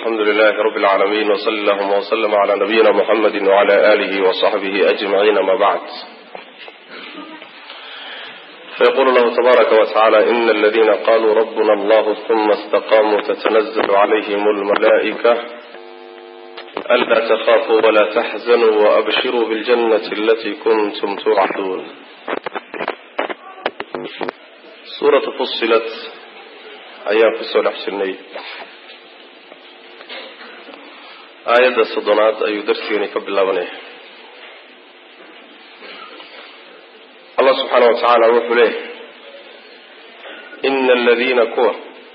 الحمد لله رب العالمين وصلى الله وسلم على نبينا محمد وعلى آله وصحبه أجمعين ما بعد. فيقول الله تبارك وتعالى إن الذين قالوا ربنا الله ثم استقاموا تتنزل عليهم الملائكة ألا تخافوا ولا تحزنوا وأبشروا بالجنة التي كنتم توعدون. سورة فصلت أيام فصل حسني آية الصدنات أي درسيني قبل الله. الله سبحانه وتعالى وحده إن الذين كوا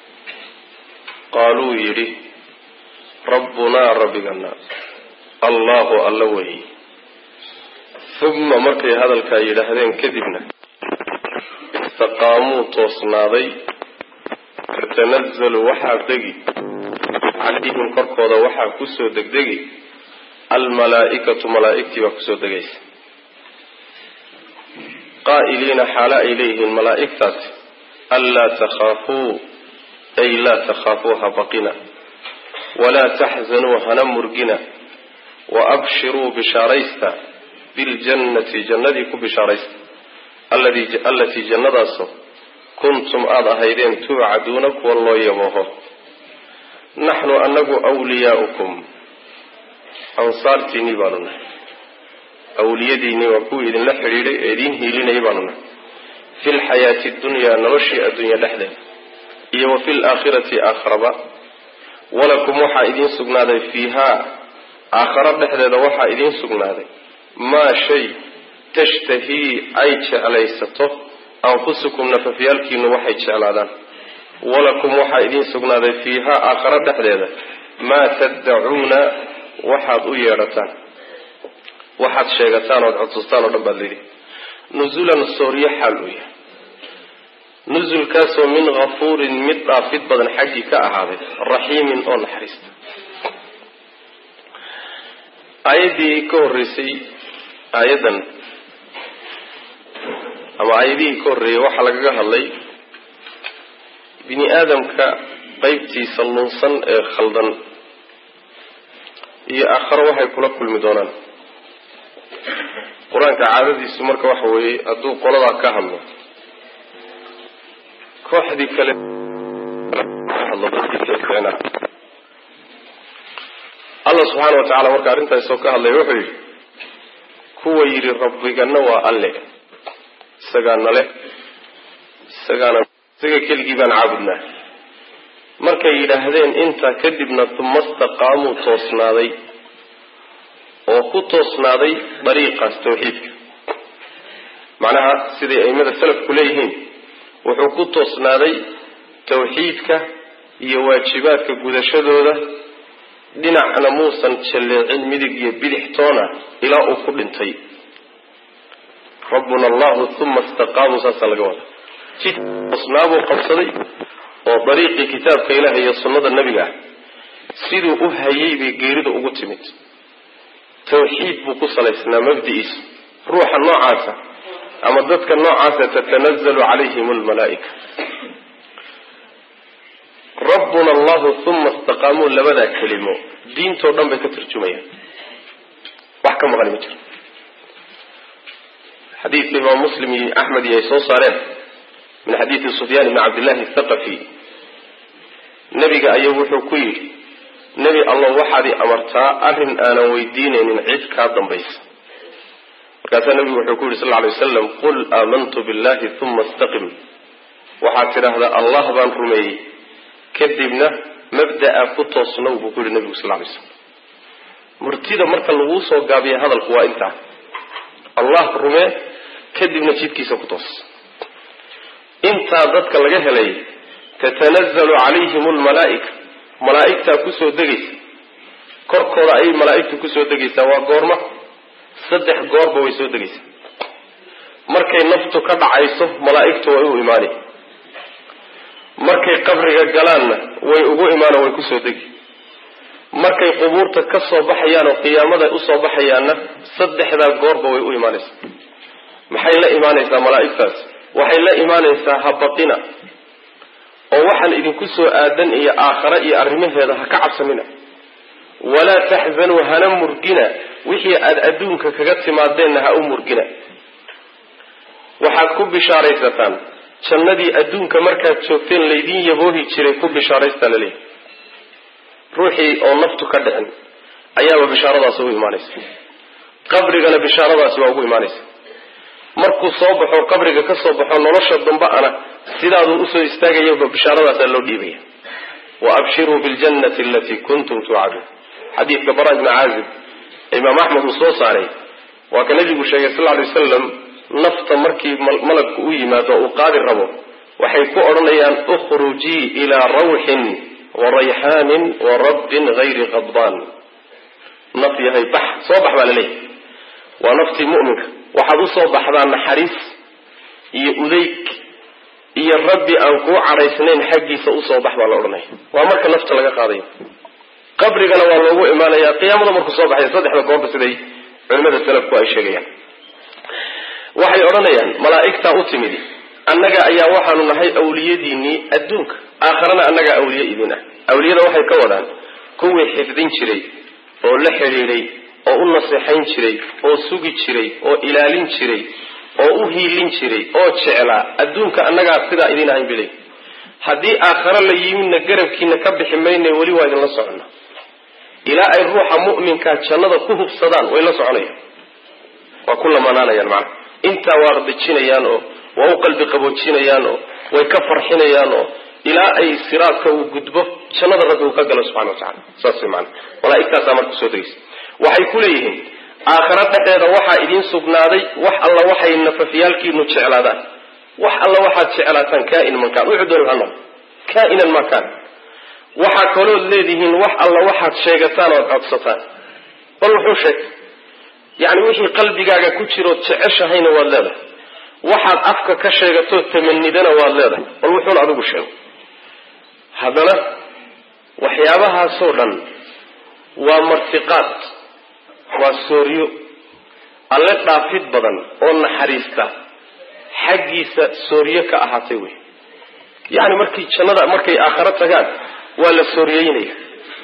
قالوا يري ربنا ربنا الله اللوهي ثم مرقي هذا الكايد هذين كذبنا استقاموا توصناضي تتنزل وحا دقي عليهم قرقوضا وحا كسو دقدقي الملائكة ملائكتي وكسو دقيس قائلين حال إليه الملائكة ألا تخافوا أي لا تخافوها بقنا ولا تحزنوا هنمرقنا وأبشروا بشاريستا بالجنة جندك بشاريستا التي جنداسو كنتم هيدين توعدونك والله يبوه نحن أنه أولياؤكم أنصارتي نبالنا أوليديني وكوي إذن لحريري إذن هيلين يباننا في الحياة الدنيا نرشي الدنيا لحظة وفي الآخرة آخرة ولكم وحا إذن سقناذي فيها آخرة لحظة وحا إذن سقناذي ما شيء تشتهي أيش علي سطه أنفسكم نففيالكين وحي تشعلادان ولكم وحا إذن سقناذي فيها آخرة لحظة ما تدعون وحا ضيارتان waxaad sheegataan oo codsustaan oo dhan baad leedahay nuzulan suriya xalwiya nuzulkaasoo min ghafuurin mid dhaafid badan xaggi ka ahaaday raxiimin oo naxariista. aayadii ka horreysay aayadan ama aayadii ka horreeyay waxaa lagaga hadlay bini aadamka qaybtiisa lunsan ee khaldan iyo aakhiro waxay kula kulmi doonaan. qur-aanka caadadiisu marka waxa weeye hadduu qoladaa ka hadlo kooxdii kale allah subxaana wa tacaala marka arrintaasoo ka hadlaya wuxuu yidhi kuwa yidhi rabbigana waa alle isagaana leh isaga keligii baan caabudnaa markay yidhaahdeen intaa kadibna uma istaqaamuu toosnaaday oo ku toosnaaday dariiqaas tawxiidka macnaha siday aimada salafku leeyihiin wuxuu ku toosnaaday tawxiidka iyo waajibaadka gudashadooda dhinacna muusan jalleecin midig iyo bidix toona ilaa uu ku dhintay. rabbuna allahu uma istaqaamuu saasaa laga wada jid toosnaabuu qabsaday oo dariiqii kitaabka ilaah iyo sunnada nebiga ah siduu u hayay bay geerida ugu timid. tawxiid buu ku salaysnaa mabdi'iisa ruuxa noocaasa ama dadka noocaasa tatanazzalu calayhim almalaa'ika. rabbuna allahu uma istaqaamuu labadaa kelimo diintoo dhan bay ka turjumayaan wax ka maqani ma jiro. xadiidka imaam muslim iyo axmed iyo ay soo saareen min xadiidi sufyaan ibni cabdillahi athaqafi nebiga ayuu wuxuu ku yidhi nebi allah waxaad i amartaa arrin aanan weydiinaynin cid kaa dambaysa. markaasaa nebigu wuxuu ku yidhi sal alay wasalam qul aamantu billahi uma istaqim waxaad tidhaahdaa allah baan rumeeyey kadibna mabda'a ku toosnow buu ku yidhi nebigu sal alay slam. murtida marka laguu soo gaabiya hadalku waa intaa allah rumee kadibna jidkiisa ku toos. intaa dadka laga helay tatanazzalu calayhim almalaa'ika malaa'igtaa kusoo degaysa korkooda ayay malaa'igtu kusoo degaysaa. waa goorma 3 goorba way soo degaysaa. markay naftu ka dhacayso malaa'igtu way u imaani, markay qabriga galaanna way ugu imaano way kusoo degi, markay qubuurta ka soo baxayaan oo qiyaamada u soo baxayaanna 3 goorba way u imaanaysaa. maxay la imaanaysaa malaa'igtaas? waxay la imaanaysaa habaqina oo waxaan idinku soo aadan iyo aakhira iyo arrimaheeda ha ka cabsanina walaa taxzanuu hana murgina wixii aad adduunka kaga timaadeenna ha u murgina waxaad ku bishaaraysataan jannadii adduunka markaad joogteen laydin yaboohi jiray ku bishaaraysta laleeyahy ruuxii oo naftu ka dhicin ayaaba bishaaradaasi ugu imaanaysa qabrigana bishaaradaasi waa ugu imaanaysa markuu soo baxo qabriga ka soo baxo nolosha dambe-ana sidaaduu usoo istaagayaba bishaaradaasa loo dhiibaya wa abshiruu biljannati alatii kuntum tuucaduun xadiidka bara ibni caazib imaam axmed uu soo saaray waa ka nabigu sheegay sal ly wasalam nafta markii malagku u yimaado uu qaadi rabo waxay ku odhanayaan ukhrujii ilaa rawxin wa rayxaanin wa rabbin hayri qadbaan naf yahay bax soo bax baa laleeyahy waa naftii mu'minka waxaad usoo baxdaa naxariis iyo udayg iyo rabbi aan kuu cadhaysnayn xaggiisa usoo bax baa la odhanaya waa marka nafta laga qaadayo qabrigana waa loogu imaanayaa qiyaamada markuu soo baxaya saddexda goorba siday culimada salafku ay sheegayaan waxay odhanayaan malaa'igtaa u timidi annaga ayaa waxaanu nahay awliyadiinii adduunka aakharana annagaa awliye idin ah awliyada waxay ka wadaan kuwii xifdin jiray oo la xidhiidhay oo u naseexayn jiray oo sugi jiray oo ilaalin jiray oo u hiilin jiray oo jeclaa adduunka annagaa sidaa idin ahayn bilay haddii aakhare la yimidna garabkiina ka bixi mayna weli waa idinla socona ilaa ay ruuxa mu'minkaa jannada ku hubsadaan way la soconayaan waa ku lamanaanayaan macnaha intaa waa dejinayaan oo waa u qalbi qaboojinayaan oo way ka farxinayaan oo ilaa ay siraadka uu gudbo jannada rabbi uu ka galo subxana wa tacala saas way macana malaa'igtaasaa marka soo degaysa waxay ku leeyihiin aakhare dhexeeda waxaa idiin sugnaaday wax alla waxay nafafyaalkiinu jeclaadaan wax alla waxaad jeclaataan kaa'inan man kaan wuxuu dooni ha noqdo kaa'inan ma kaan waxaa kalood leedihiin wax alla waxaad sheegataan ood codsataan bal wuxuu sheegay yacni wixii qalbigaaga ku jirood jeceshahayna waad leedahay waxaad afka ka sheegatood tamanidana waad leedahay bal wuxuuna adigu sheego haddana waxyaabahaasoo dhan waa martiqaad waa sooryo alle dhaafid badan oo naxariista xaggiisa sooryo ka ahaatay wey yacni markay jannada markay aakharo tagaan waa la sooryeynaya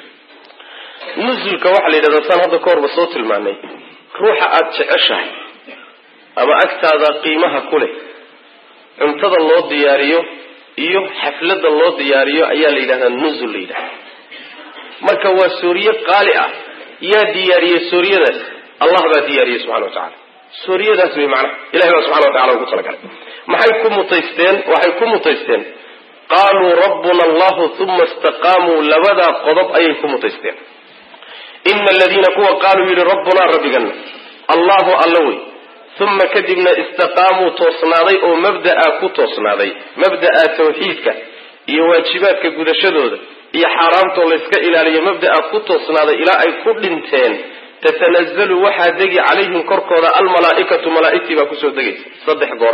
nusulka waxaa la yidhahdaa saan hadda ka horba soo tilmaanay ruuxa aada jeceshahay ama agtaada qiimaha ku leh cuntada loo diyaariyo iyo xafladda loo diyaariyo ayaa la yidhahdaa nusul la yidhahda marka waa sooriye qaali ah yaa diyaariyey sooriyadaas allah baa diyaariyey subxana wa tacala sooriyadaas way macnaha ilahay baa subxana wa tacala ugu talagalay maxay ku mutaysteen waxay ku mutaysteen qaaluu rabbuna allahu uma istaqaamuu labadaa qodob ayay ku mutaysteen ina aladiina kuwa qaaluu yidhi rabbunaa rabbigana allahu alla wey uma kadibna istaqaamuu toosnaaday oo mabda'a ku toosnaaday mabda'a tawxiidka iyo waajibaadka gudashadooda iyo xaaraamtoo layska ilaaliyo mabda'a ku toosnaaday ilaa ay ku dhinteen tatanazalu waxaa degi calayhim korkooda almalaa'ikatu malaa'igtii baa kusoo degaysa 3 goor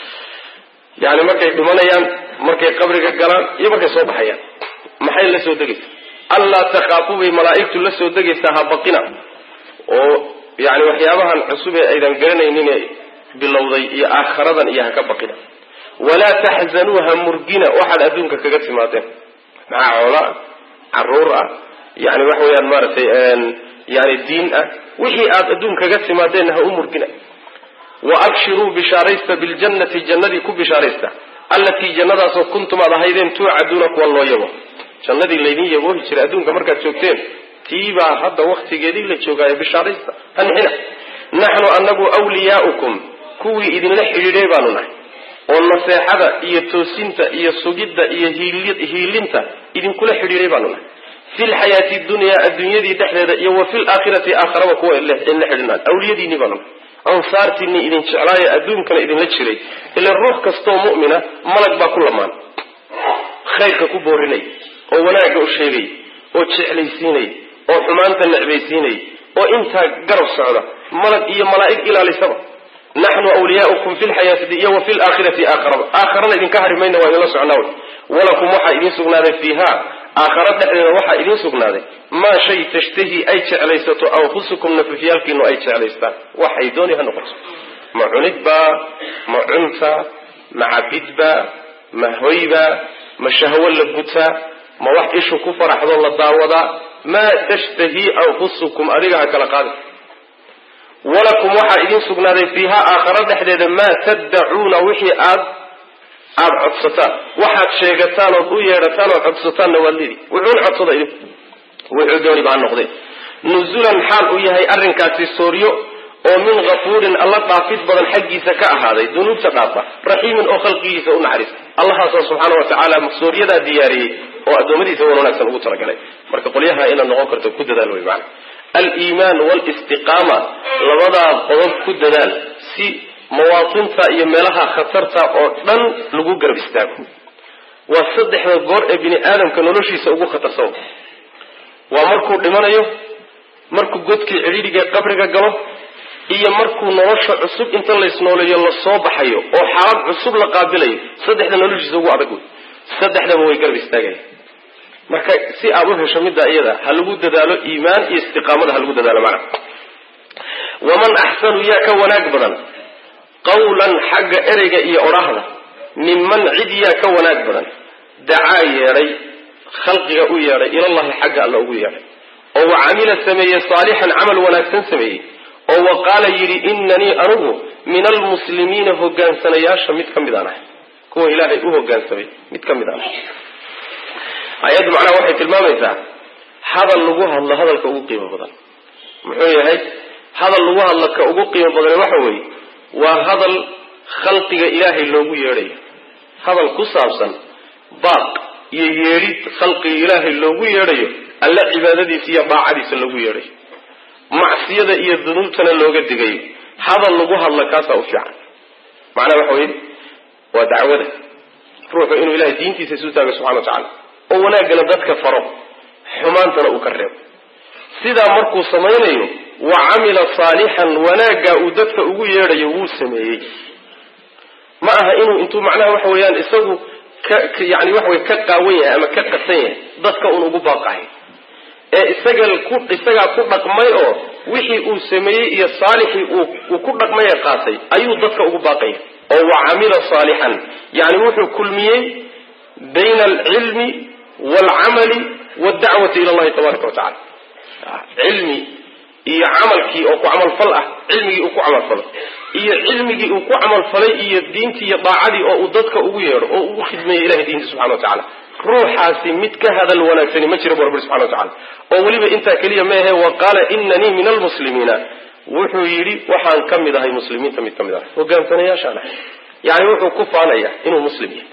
yani markay dhimanayaan markay qabriga galaan iyo markay soo baxayaan maxay la soo degaysa allaa taqaafuu bay malaa'igtu la soo degaysaa ha baqina oo yani waxyaabahan cusub ee aydan garanaynin ee bilowday iyo aakharadan iyo ha ka baqina walaa taxzanuu ha murgina waxaad adduunka kaga timaadeen maxaa xoolaa caruur ah yani waxa weeyaan maaragtay yani diin ah wixii aad adduun kaga timaadeenna ha u murgina wa abshiruu bishaaraysta biljannati jannadii ku bishaaraysta allatii jannadaasoo kuntum aad ahaydeen tuucaduuna kuwa loo yabo jannadii laydin yaboohi jiray adduunka markaad joogteen tiibaa hadda waktigeedii la joogaayo bishaaraysta hanxina naxnu anagu wliyaaukum kuwii idinla xidhiidhay baanu nahay oo naseexada iyo toosinta iyo sugidda iyo hiilinta idinkula xidhiidhay baanu nahay fi lxayaati dunyaa adduunyadii dhexdeeda iyo wa fi laakhirati aakharaba kuwa idinla xidhinaan awliyadiinii baanu nahay ansaartiinii idin jeclaayo adduunkana idinla jiray ila ruux kastoo mu'mina malag baa ku lamaan khayrka ku boorinay oo wanaagga u sheegay oo jeclaysiinay oo xumaanta necbaysiinay oo intaa garab socda malag iyo malaa'ig ilaalisaba naxnu wliyaaukum fi lxayaati iyo wa fi laakhirati aakharana idinka hari mayna waa idinla socnaa wey walakum waxaa idiin sugnaaday fiiha aakhara dhexdeeda waxaa idiin sugnaaday maa shay tashtahi ay jeclaysato anfusukum nafafyaalkiinu ay jeclaystaan waxay dooni ha noqoto ma cunidbaa ma cunta ma cabidbaa ma hoybaa ma shahwo la gutaa ma wax ishu ku faraxdo la daawadaa maa tashtahii anfusukum adiga ha kala qaadin walakum waxaa idin sugnaaday fiiha aakhara dhexdeeda maa taddacuuna wixii aad codsataan waxaad sheegataan ood u yeedhataan ood codsataanna waad leedi wuxuuna codsada idin wuxuu dooniba ha noqdeen nuzulan xaal uu yahay arrinkaasi sooryo oo min kafuurin alla dhaafid badan xaggiisa ka ahaaday dunuubta dhaafa raxiimin oo khalqigiisa u naxariista allahaasoo subxaana watacaala sooryadaa diyaariyey oo addoommadiisa wan wanaagsan ugu talagalay marka qolyaha inaad noqon karto ku dadaal wey macana aliimaan walistiqaama labadaa qodob ku dadaal si mawaatinta iyo meelaha khatarta oo dhan lagu garab istaago waa saddexda goor ee bini aadamka noloshiisa ugu khatarsan waa markuu dhimanayo markuu godkii cidhiidhiga qabriga galo iyo markuu nolosha cusub inta laysnooleeyo lasoo baxayo oo xaalad cusub la qaabilayo saddexda noloshiisa ugu adag wey saddexdaba way garab istaagaya marka si aad u hesho midda iyada ha lagu dadaalo iimaan iyo istiqaamada ha lagu dadaalo macna waman axsanu yaa ka wanaag badan qawlan xagga ereyga iyo odhahda minman cid yaa ka wanaag badan dacaa yeedhay khalqiga u yeedhay ilallahi xagga alla ugu yeedhay oo wa camila sameeyey saalixan camal wanaagsan sameeyey oo wa qaala yidhi inanii anugu min almuslimiina hogaansanayaasha mid ka mid aan ahay kuwa ilaahay u hogaansamay mid ka mid aan ahay ayaddu macnaha waxay tilmaamaysaa hadal lagu hadlo hadalka ugu qiimo badan muxuu yahay hadal lagu hadlo ka ugu qiimo badan waxa weeye waa hadal khalqiga ilaahay loogu yeedhayo hadal ku saabsan baaq iyo yeedhid khalqiga ilaahay loogu yeedhayo alla cibaadadiisa iyo daacadiisa loogu yeedhayo macsiyada iyo dunuubtana looga digayo hadal lagu hadlo kaasaa u fiican macnaha waxa weye waa dacwada ruuxu inuu ilahay diintiisa isu taago subxana watacaala oo wanaagana dadka faro xumaantana uu ka reebo sidaa markuu samaynayo wa camila saalixan wanaaggaa uu dadka ugu yeedhayo wuu sameeyey ma aha inuu intuu macnaha waxa weeyaan isagu yani waxa wey ka qaawan yahay ama ka qasan yahay dadka un ugu baaqahay ee isagaa ku dhaqmay oo wixii uu sameeyey iyo saalixii uu ku dhaqmay ee qaatay ayuu dadka ugu baaqaya oo wa camila saalixan yani wuxuu kulmiyey bayna alcilmi waalcamali waaldacwati ila allahi tabaraka watacala cilmi iyo camalkii oo ku camalfal ah cilmigii uu ku camalfalay iyo cilmigii uu ku camalfalay iyo diintii iyo daacadii oo uu dadka ugu yeedho oo ugu khidmeeyo ilahay diinta subxana watacaala ruuxaasi mid ka hadal wanaagsani ma jiro bu rabbi subxana watacala oo weliba intaa keliya meehe wa qaala inanii min almuslimiina wuxuu yidhi waxaan ka mid ahay muslimiinta mid ka mid ahay hogaansanayaashaan ahay yani wuxuu ku faanaya inuu muslim yahay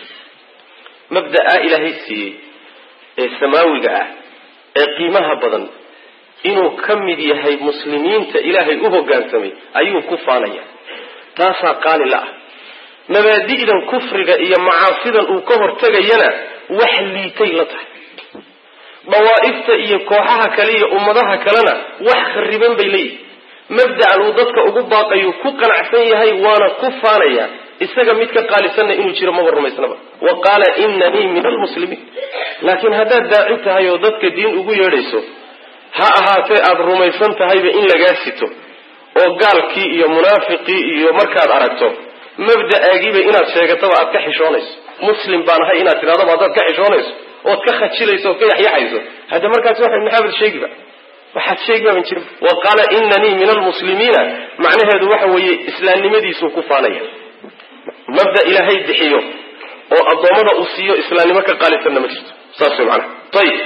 mabda'a ilaahay siiyey ee samaawiga ah ee qiimaha badan inuu ka mid yahay muslimiinta ilaahay u hogaansamay ayuu ku faanaya taasaa qaali la ah mabaadi'dan kufriga iyo macaasidan uu ka hortegayana wax liitay la tahay dawaa'ifta iyo kooxaha kale iyo ummadaha kalena wax khariban bay leeyihin mabda'an uu dadka ugu baaqayu ku qanacsan yahay waana ku faanaya isaga mid ka qaalisanna inuu jiro maba rumaysnaba wa qaala inanii min almuslimiin laakiin haddaad daaci tahay oo dadka diin ugu yeedhayso ha ahaatee aada rumaysan tahayba in lagaa sito oo gaalkii iyo munaafiqii iyo markaad aragto mabda'aagiiba inaad sheegataba aad ka xishoonayso muslim baan ahay inaad tidhahdaba haddaad ka xishoonayso ood ka khajilayso ood ka yaxyaxayso hadda markaas waxa maxaabad sheegiba waxaad sheegibaaban jirin wa qaala inanii min almuslimiina macnaheedu waxa weeye islaamnimadiisuu ku faanaya mabda ilaahay bixiyo oo addoommada uu siiyo islaamnimo ka qaalisanna ma jirto saas way macnaha ayib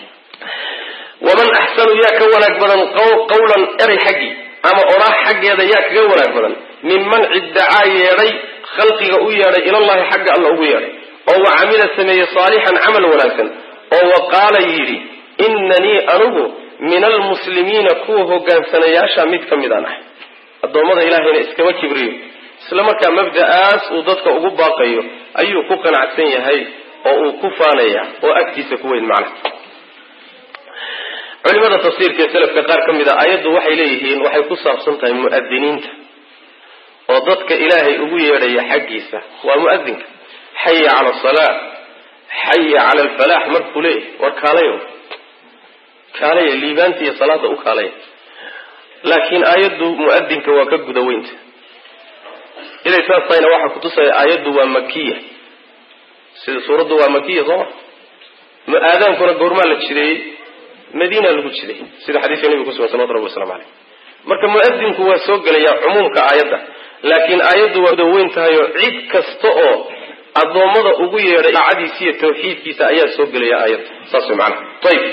waman axsanu yaa ka wanaag badan qawlan erey xaggii ama odhaah xaggeeda yaa kaga wanaag badan minman ciddacaa yeedhay khalqiga u yeedhay ilallahi xagga alla ugu yeedhay oo wa camila sameeyey saalixan camal wanaagsan oo wa qaala yidhi inanii anugu min almuslimiina kuwa hogaansanayaasha mid ka midaan ahay addoommada ilaahayna iskama kibriyo isla markaa mabda'aas uu dadka ugu baaqayo ayuu ku qanacsan yahay oo uu ku faanaya oo agtiisa ku weyn macna culimada tafsiirka ee salafka qaar ka mid a ayaddu waxay leeyihiin waxay ku saabsan tahay mu'adiniinta oo dadka ilaahay ugu yeedhaya xaggiisa waa mu'adinka xaya cala asalaa xaya cala alfalaax markuu leeyahay war kaalaya liibaanta iyo salaada u kaalaya laakiin aayaddu mu'adinka waa ka guda weynta inay saas tahayna waxaa kutusaya aayaddu waa makiya sida suuraddu waa makiya sooma aadaankuna goormaa la jireeyey madiina lagu jiray sida xadiiska nabiga ku sugan sallallahu alayhi wasallam marka muadinku waa soo galaya umumka aayada laakiin aayadu waa weyn tahay oo cid kasta oo adoomada ugu yeeray aadiisa iyo tawxiidkiisa ayaa soo galaya aayada saas macna tayib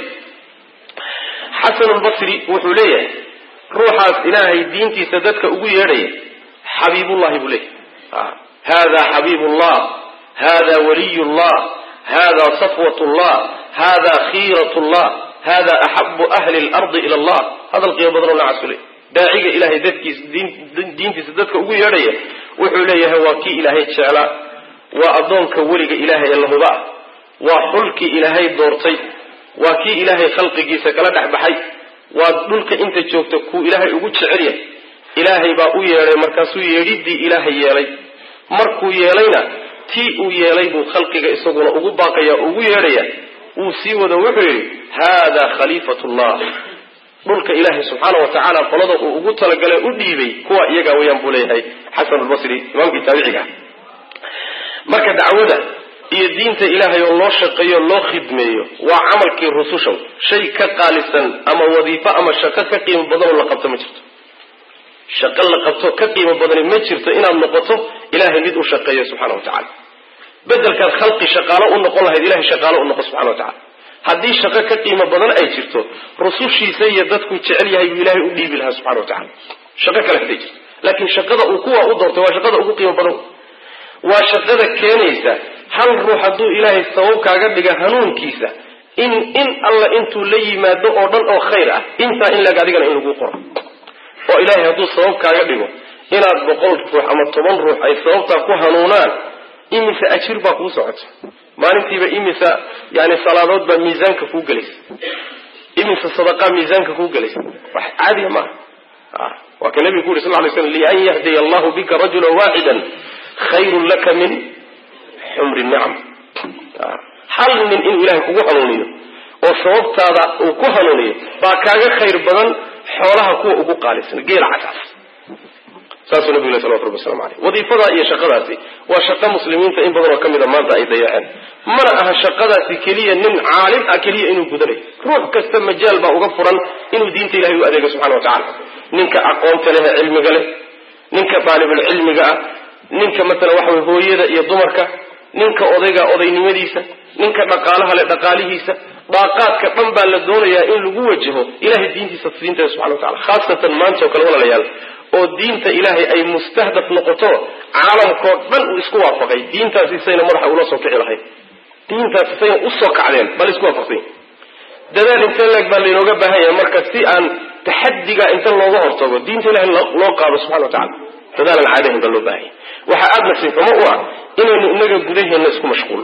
Hasan al-Basri wuxuu leeyahay ruuxaas ilaahay diintiisa dadka ugu yeeray xabiibullah bulay hada xabiibullah hada waliyullah hada safwatullah hada khiratullah hada ahabbu ahli al-ard ila Allah hada al-qiyam badruna daaciga ilaahay diintiisa dadka ugu yeedhaya wuxuu leeyahay waa kii ilaahay jeclaa waa adoonka weliga ilaahay allahuba waa xulki ilaahay doortay waa kii ilaahay khalqigiisa kala dhaxbaxay waa dhulka inta joogta ku ilaahay ugu jecel yahay ilaahay baa u yeeray markaasuu yeedhidii ilaahay yeelay markuu yeelayna tii uu yeelay buu khalqiga isaguna ugu baaqaya ugu yeedhaya uu sii wada wuxuu yidhi hada khalifatullah dhulka ilaahay subxaanahu wa tacaala qolada uu ugu talagalay u dhiibay kuwa iyaga wayaan buu leeyahay xasan albasri imaamkii taabiciga marka dacwada iyo diinta ilaahay oo loo shaqeeyo loo khidmeeyo waa camalkii rususha shay ka qaalisan ama wadiifo ama shaqo ka qiimo badan la qabto ma jirto shaqo la qabto ka qiimo badan ma jirto inaad noqoto ilaahay mid u shaqeeyo subxaanahu wa tacaala bedelka khalqi shaqaalo u noqon lahayd ilaahay shaqaalo u noqo subxaanahu wa tacaala haddii shaqo ka qiimo badan ay jirto rusushiisa iyo dadku jecel yahay buu ilaahay u dhiibi lahaa subxaanahu wa tacaala shaqo kale haday jirto laakiin shaqada uu kuwa u doortay waa shaqada ugu qiimo badan waa shaqada keenaysa hal ruux hadduu ilaahay sabab kaaga dhiga hanuunkiisa in alla intuu la yimaado oo dhan oo khayr ah intaa in laga adigana in lagu qoro oo ilaahay hadduu sabab kaaga dhigo inaad 100 ruux ama 10 ruux ay sababtaa ku hanuunaan imisa ajir baa kuu socota maalintiiba imisa yani salaadood baa miisaanka kuu galaysa imisa sadaqa miisaanka kuu galaysa wax caadi ma waa kan nabiga sallallahu alayhi wasallam li an yahdi Allah bika rajulan wahidan khayrun laka min humri ni'am hal min in ilaahay kugu hanuuniyo oo sababtaada uu ku hanuuniyo baa kaaga khayr badan xoolaha kuwa ugu qaalisan geel casas saasuu nabiga sallallahu alayhi wasallam wadiifada iyo shaqadaasi waa shaqo muslimiinta in badan oo kamida maanta ay dayaceen mana aha shaqadaasi kaliya nin caalim ah kaliya inuu gudanay ruux kasta majaal baa uga furan inuu diinta ilaahay u adeego subxaanahu wa tacaala ninka aqoonta leh cilmiga leh ninka daalibul cilmiga ah ninka mesela waxa way hooyada iyo dumarka ninka odayga odaynimadiisa ninka dhaqaalaha leh dhaqaalihiisa daaqaadka dhan baa la doonayaa in lagu wajaho ilaahay diintiisa siinta subxaanahu wa tacaala khaasatan maanta oo kale walaalayaal oo diinta ilaahay ay mustahdaf noqoto caalamkoo dhan uu isku waafaqay diintaasi sayna madaxa ula soo kici lahayn diintaasi sayna u soo kacdeen bal isku waafaqsan dadaal inta leeg baa laynooga baahan yahay marka si aan taxadiga inta looga hortago diinta ilaahay loo qaado subxaanahu wa tacaala dadaal aan caadayn baa loo baahan yahay waxa aad nasiifamo u ah inaynu inaga gudaheena isku mashquul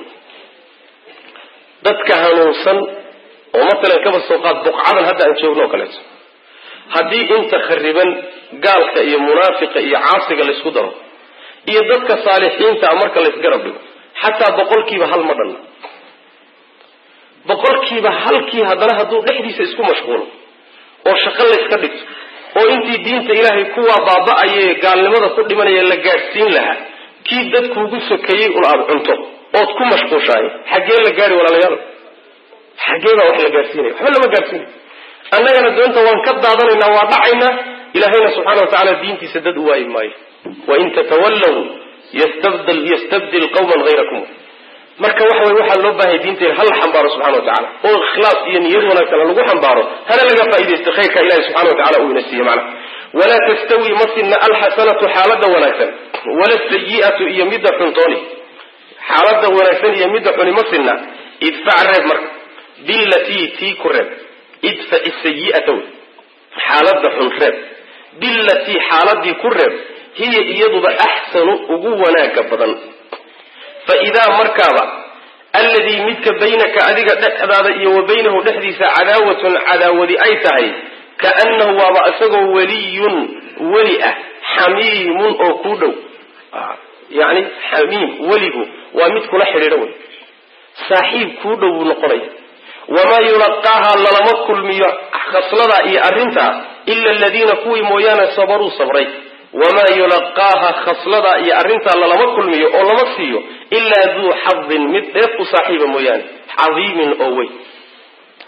dadka hanuunsan oo matalan kaba soo qaad buqcadan hadda aan joogno oo kaleeto haddii inta khariban gaalka iyo munaafiqa iyo caasiga la isku daro iyo dadka saalixiinta marka la isgarab dhigo xataa 100% hal ma dhan 100% halkii haddana hadduu dhexdiisa isku mashquulo oo shaqo la iska dhigto oo intii diinta ilaahay kuwa baaba'ayay gaalnimada ku dhimanaya la gaarsiin lahaa kii dadku ugu sokeeyay ul aad cunto ood ku mashquushaay xagee la gaari walaalayaal xagee baa wax la gaarsiinay waxba lama gaarsiin annagana doonta waan ka daadanaynaa waa dhacaynaa ilaahayna subxaanahu wa tacaala diintiisa dad u waayi maayo wain tatawallaw yastabdil qawman hayrakum marka waxa way waxa loo baahay diinta hal xambaaro subxaanahu wa tacaala oo ikhlaas iyo niyad wanaagsan lagu xambaaro hana laga faa'iideysto khayrka ilaahay subxaanahu wa tacaala uu inasiiyo macna wala tastawi masna alhasanatu halada wanaagsan wala sayyi'atu iyo midda xuntooni halada wanaagsan iyo midda xuni masna idfa' reeb marka billati ti kureb idfa' as-sayyi'atu halada xun reeb billati haladi kureb hiya iyaduba ahsanu ugu wanaaga badan fa idaa markaaba alladii midka baynaka adiga dhexdaada iyo wa baynahu dhexdiisa cadaawatun cadaawadi ay tahay kaannahu waaba isagoo waliyun weli ah xamiimun oo ku dhow yani xamiim weligu waa mid kula xidhiidho wey saaxiib ku dhow buu noqonaya wamaa yulaqaaha lalama kulmiyo khaslada iyo arrintaa ila aladiina kuwii mooyaane sabaruu sabray wamaa yulaqaaha khaslada iyo arrintaa lalama kulmiyo oo lama siiyo ilaa duu xadin mid dheef u saaxiiba mooyaane cadiimin oo weyn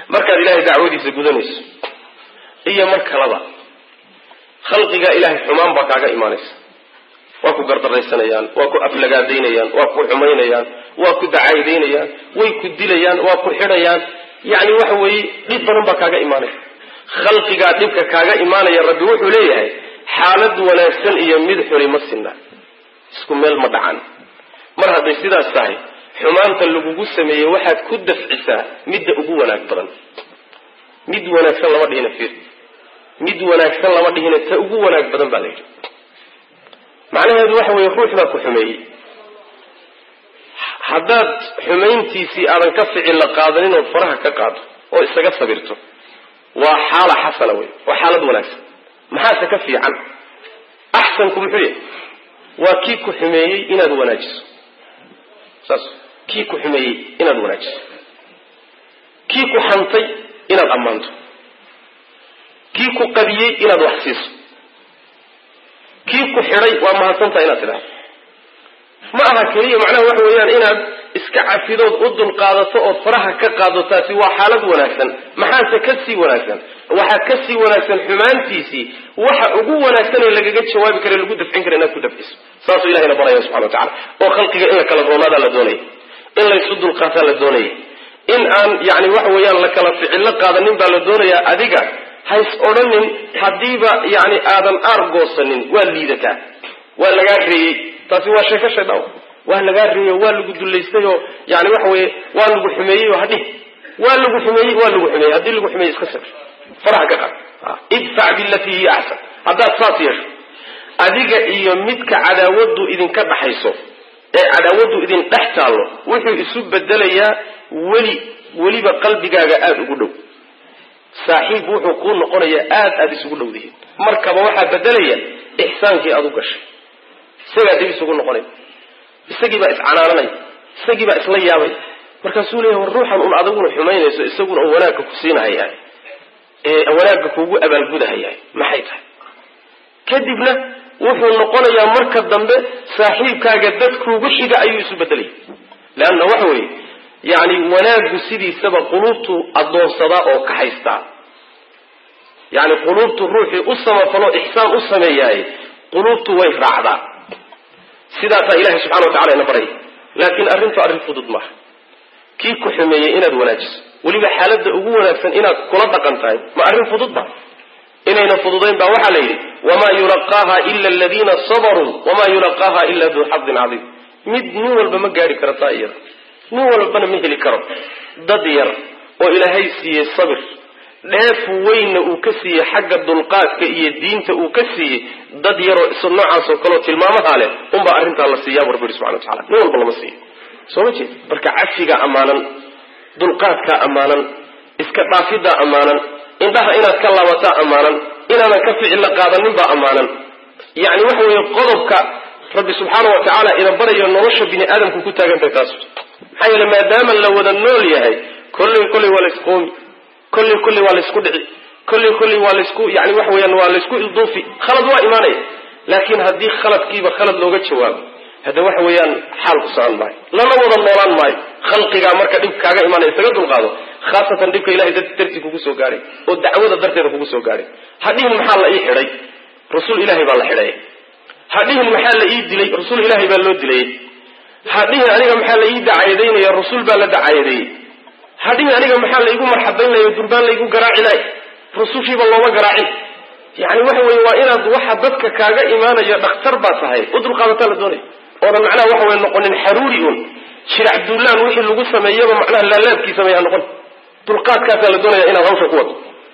markaad ilaahay dacwadiisa gudanayso iyo mar kalaba khalqiga ilaahay xumaan baa kaaga imaanaysa waa ku gardaraysanayaan waa ku aflagaadaynayaan waa ku xumaynayaan waa ku dacaydaynayaan way ku dilayaan waa ku xidhayaan yani waxa weeye dhib badan baa kaaga imaanaya khalqigaa dhibka kaaga imaanaya rabbi wuxuu leeyahay xaalad wanaagsan iyo mid xuni ma sinna isku meel ma dhacan mar hadday sidaas tahay xumaanta lagugu sameeye waxaad ku dafcisaa midda ugu wanaag badan mid wanaagsan lama dhihina fiir mid wanaagsan lama dhihina ta ugu wanaag badan baa la yidhi macnaheedu waxa weeye ruux baa ku xumeeyey haddaad xumayntiisii aadan ka ficil la qaadanin ood faraha ka qaado oo isaga sabirto waa xaala xasana wey waa xaalad wanaagsan maxaase ka fiican axsanku muxuu yahay waa kii ku xumeeyey inaad wanaajiso saas kii ku xumeeyey inaad wanaajiso kii ku xantay inaad ammaanto kii ku qadiyey inaad wax siiso kii ku xidhay waa mahadsantaha inaad tidhahdo ma aha keliya macnaha waxa weeyaan inaad iska cafidood u dulqaadato ood faraha ka qaado taasi waa xaalad wanaagsan maxaase ka sii wanaagsan waxaa ka sii wanaagsan xumaantiisii waxa ugu wanaagsan ee lagaga jawaabi kara lagu dafcin kara inaad ku dafciso saasuu ilahayna baraya subxana wa tacala oo khalqiga in la kala roonaadaa la doonaya in laysu dulqaataa la doonaya in aan yani waxa weeyaan la kala ficillo qaadanin baa la doonayaa adiga hays odhanin haddiiba yani aadan aargoosanin waa liidataa waa lagaa reeyey taasi waa sheeko shaydaan waa lagaa reeyey waa lagu dullaystayoo yani waxa weye waa lagu xumeeyey oo hadhih waa lagu xumeeyey haddii lagu xumeeyey iska sabir faraha ka qaad idfac bilatii hiya axsan haddaad saas yeesho adiga iyo midka cadaawaddu idinka dhaxayso ee cadaawaddu idin dhex taallo wuxuu isu bedelayaa weliba qalbigaaga aada ugu dhow saaxiib wuxuu kuu noqonayaa aada isugu dhowdihiin markaba waxaa bedelaya ixsaankii aad u gashay isagaa dib isugu noqonay isagii baa iscanaananay isagii baa isla yaabay markaasuu leeyahay war ruuxan un adaguna xumaynayso isaguna un wanaagga ku siinahayaa ee wanaagga kuugu abaalgudahayaa maxay tahay kadibna wuxuu noqonayaa marka dambe saaxiibkaaga dadkuugu xiga ayuu isu bedelaya leanna waxa weeye yani wanaaggu sidiisaba quluubtu adoonsadaa oo kaxaystaa yani quluubtu ruuxii u samafalo ixsaan u sameeyaay quluubtu way raacdaa sidaasaa ilahay subxana wa tacala ina baraya laakiin arrintu arrin fudud maaha kii ku xumeeyey inaad wanaajiso weliba xaaladda ugu wanaagsan inaad kula dhaqan tahay ma arrin fudud ba inayna fududayn baa waxaa la yidhi wamaa yulaqaaha ila aladiina sabaruu wamaa yulaqaaha ila duu xadin cadiim nin walba ma gaari karataa iyada nin walbana ma heli karo dad yar oo ilaahay siiyey sabir dheef weynna uu ka siiyey xagga dulqaadka iyo diinta uu ka siiyey dad yaroo isa noocaas oo kaleo tilmaamaha leh unbaa arrintaa la siiyaa bu rabbi subxana wa tacala nin walba lama siiyo soo ma jeed marka cafigaa ammaanan dulqaadkaa ammaanan iska dhaafidaa ammaanan indhaha inaad ka laabataa ammaanan inaadan ka ficilla qaadanin baa ammaanan yani waxa weeye qodobka rabbi subxaana wa tacaala ina barayo nolosha bini aadamku ku taagantahay taas maxaa yeele maadaama la wada nool yahay kolley waa laysqoomi kolley waa laysku dhici kolley waa laysku yani waxa weyaan waa laysku ilduufi khalad waa imaanaya laakiin haddii khaladkiiba khalad looga jawaabo hadda waxa weeyaan xaal ku socon maayo lana wada noolaan maayo khalqigaa marka dhib kaaga imaanaya isaga dulqaado khaasatan dhibka ilahay dartii kugu soo gaadhay oo dacwada darteeda kugu soo gaadhay hadhihin maxaa la ii xidhay rasuul ilaahay baa la xidhaya hadhihin maxaa la ii dilay rasuul ilaahay baa loo dilayay hadhihin aniga maxaa la ii dacayadeynaya rasuul baa la dacayadeeyey hadhihin aniga maxaa la igu marxabaynaya durbaan laygu garaaci lahay rusushiiba looma garaacin yani waxa weye waa inaad waxa dadka kaaga imaanaya dhakhtar baa tahay u dulqaadataa la doonaya oonan macnaha waxa weye noqonin xaruuri un shirac duulaan wixii lagu sameeyaba macnaha laalaadkiisa mayaa noqon dulqaadkaasaa la doonaya inaad hawsha ku wado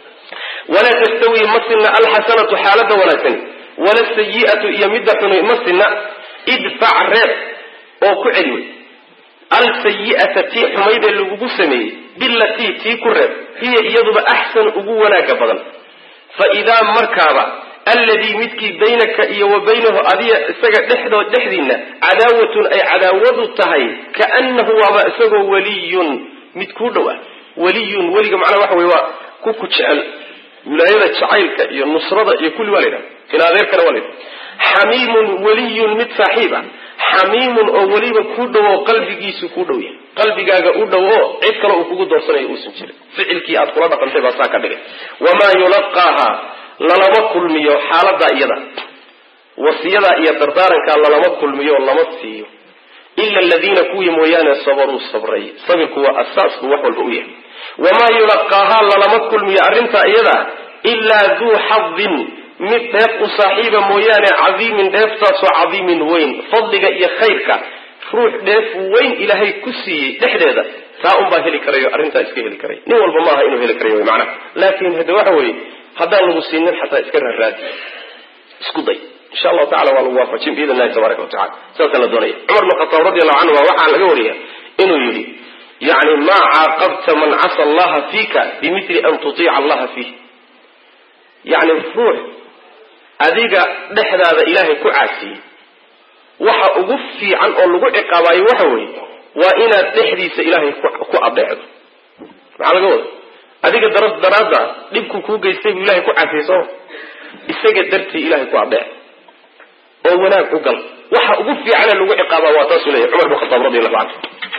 walaa tastawi ma sinna alxasanatu xaalada wanaagsan wala sayi'atu iyo midda xuni ma sinna idfac reeb oo ku celi wey alsayi'ata tii xumaydee lagugu sameeyey bilatii tii ku reeb hiya iyaduba axsan ugu wanaaga badan fa idaa markaaba alladii midkii baynaka iyo wa baynahu adiga isaga dhexdiinna cadaawatun ay cadaawadu tahay kaannahu waaba isagoo waliyun mid kuu dhow ah waliyun weliga macnaha waxa wey waa ku jecel wilaayada jacaylka iyo nusrada iyo kulli waa la yidhaha in adeerkana waa la yidhaha xamiimun waliyun mid saaxiib ah حميم أوليب كودو قلبك كودو قلبك أودو عدك لو كودو دورسنا يوسنجر فعلك أدخل رقم تبع ساكا بك وما يلقاها للما كل ميو حالة دائرة وصيدا يدردارن كان للما كل ميو لما سيو إلا الذين كوي مويانا صبروا الصبري صبر هو أساس هو البؤية وما يلقاها للما كل ميو أرنت أيضا إلا ذو حظ مثل صاحب مويانا عظيم دفتاس عظيم وين فضلك إيا خيرك روح دف وين إلهي كسي تحديدا فأم باهلي كريو أرنت إسكي هلي كريو نوال بماها إنه هلي كريو معنا لكن هذا وحوي هذا المسلمين حتى إسكرها الراد اسكضي إن شاء الله تعالى والوافقين بإذن الله تبارك وتعالى سألت الدنيا عمر بن الخطاب رضي الله عنه ووحى على قولها إنه يري يعني ما عاقبت من عصى الله فيك بمثل أن تطيع الله فيه يعني الروح أذيك دحد هذا إلهي كعاسي وحا أغفي عن أولو عقابي وحوي وإنا تحديث إلهي كأبعد على قول أذيك درادة لبكو كوغي يستيب إلهي كعاسي صور استيقى درتي إلهي كأبعد ووناك أقل وحا أغفي على اللو عقابي واتاسو عمر بن الخطاب رضي الله عنه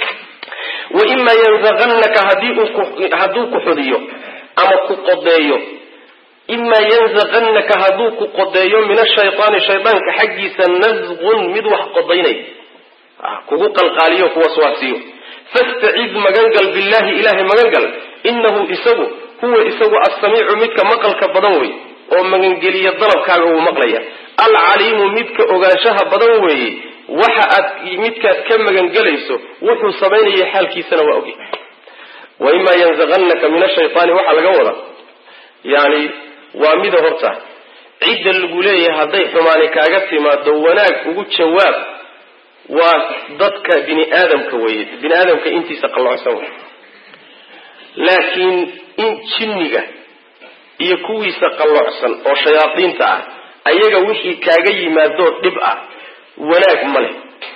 وإما ينزغنك هدوك حديو أما كقضيو إما ينزغنك هدوك قضيو من الشيطان كحجيس نزغ مدوح قضيني كوكو القاليو كوسواسيو فاستعذ مغنقل بالله إله مغنقل إنه إسوه هو إسوه السميع مدك مقلك بدوي ومغنقلي الضرب كاغو مقليا العليم مدك أغاشها بدوي وحأت مدك كم مغنقليسو وحو سبيني حالكي سنوأوكي وإما ينزغنك من الشيطان وحل قوضا يعني وامده هرتا عيد القولية هذي حماني كاغتي ما دواناك وقود شواب وضدك بني آدم كويد بني آدم كإنتي سقلع سوا لكن إن شنك يكوي سقلع سن أو شياطين تعا أيها وحي كاغي ما دور تبقى وناك ملي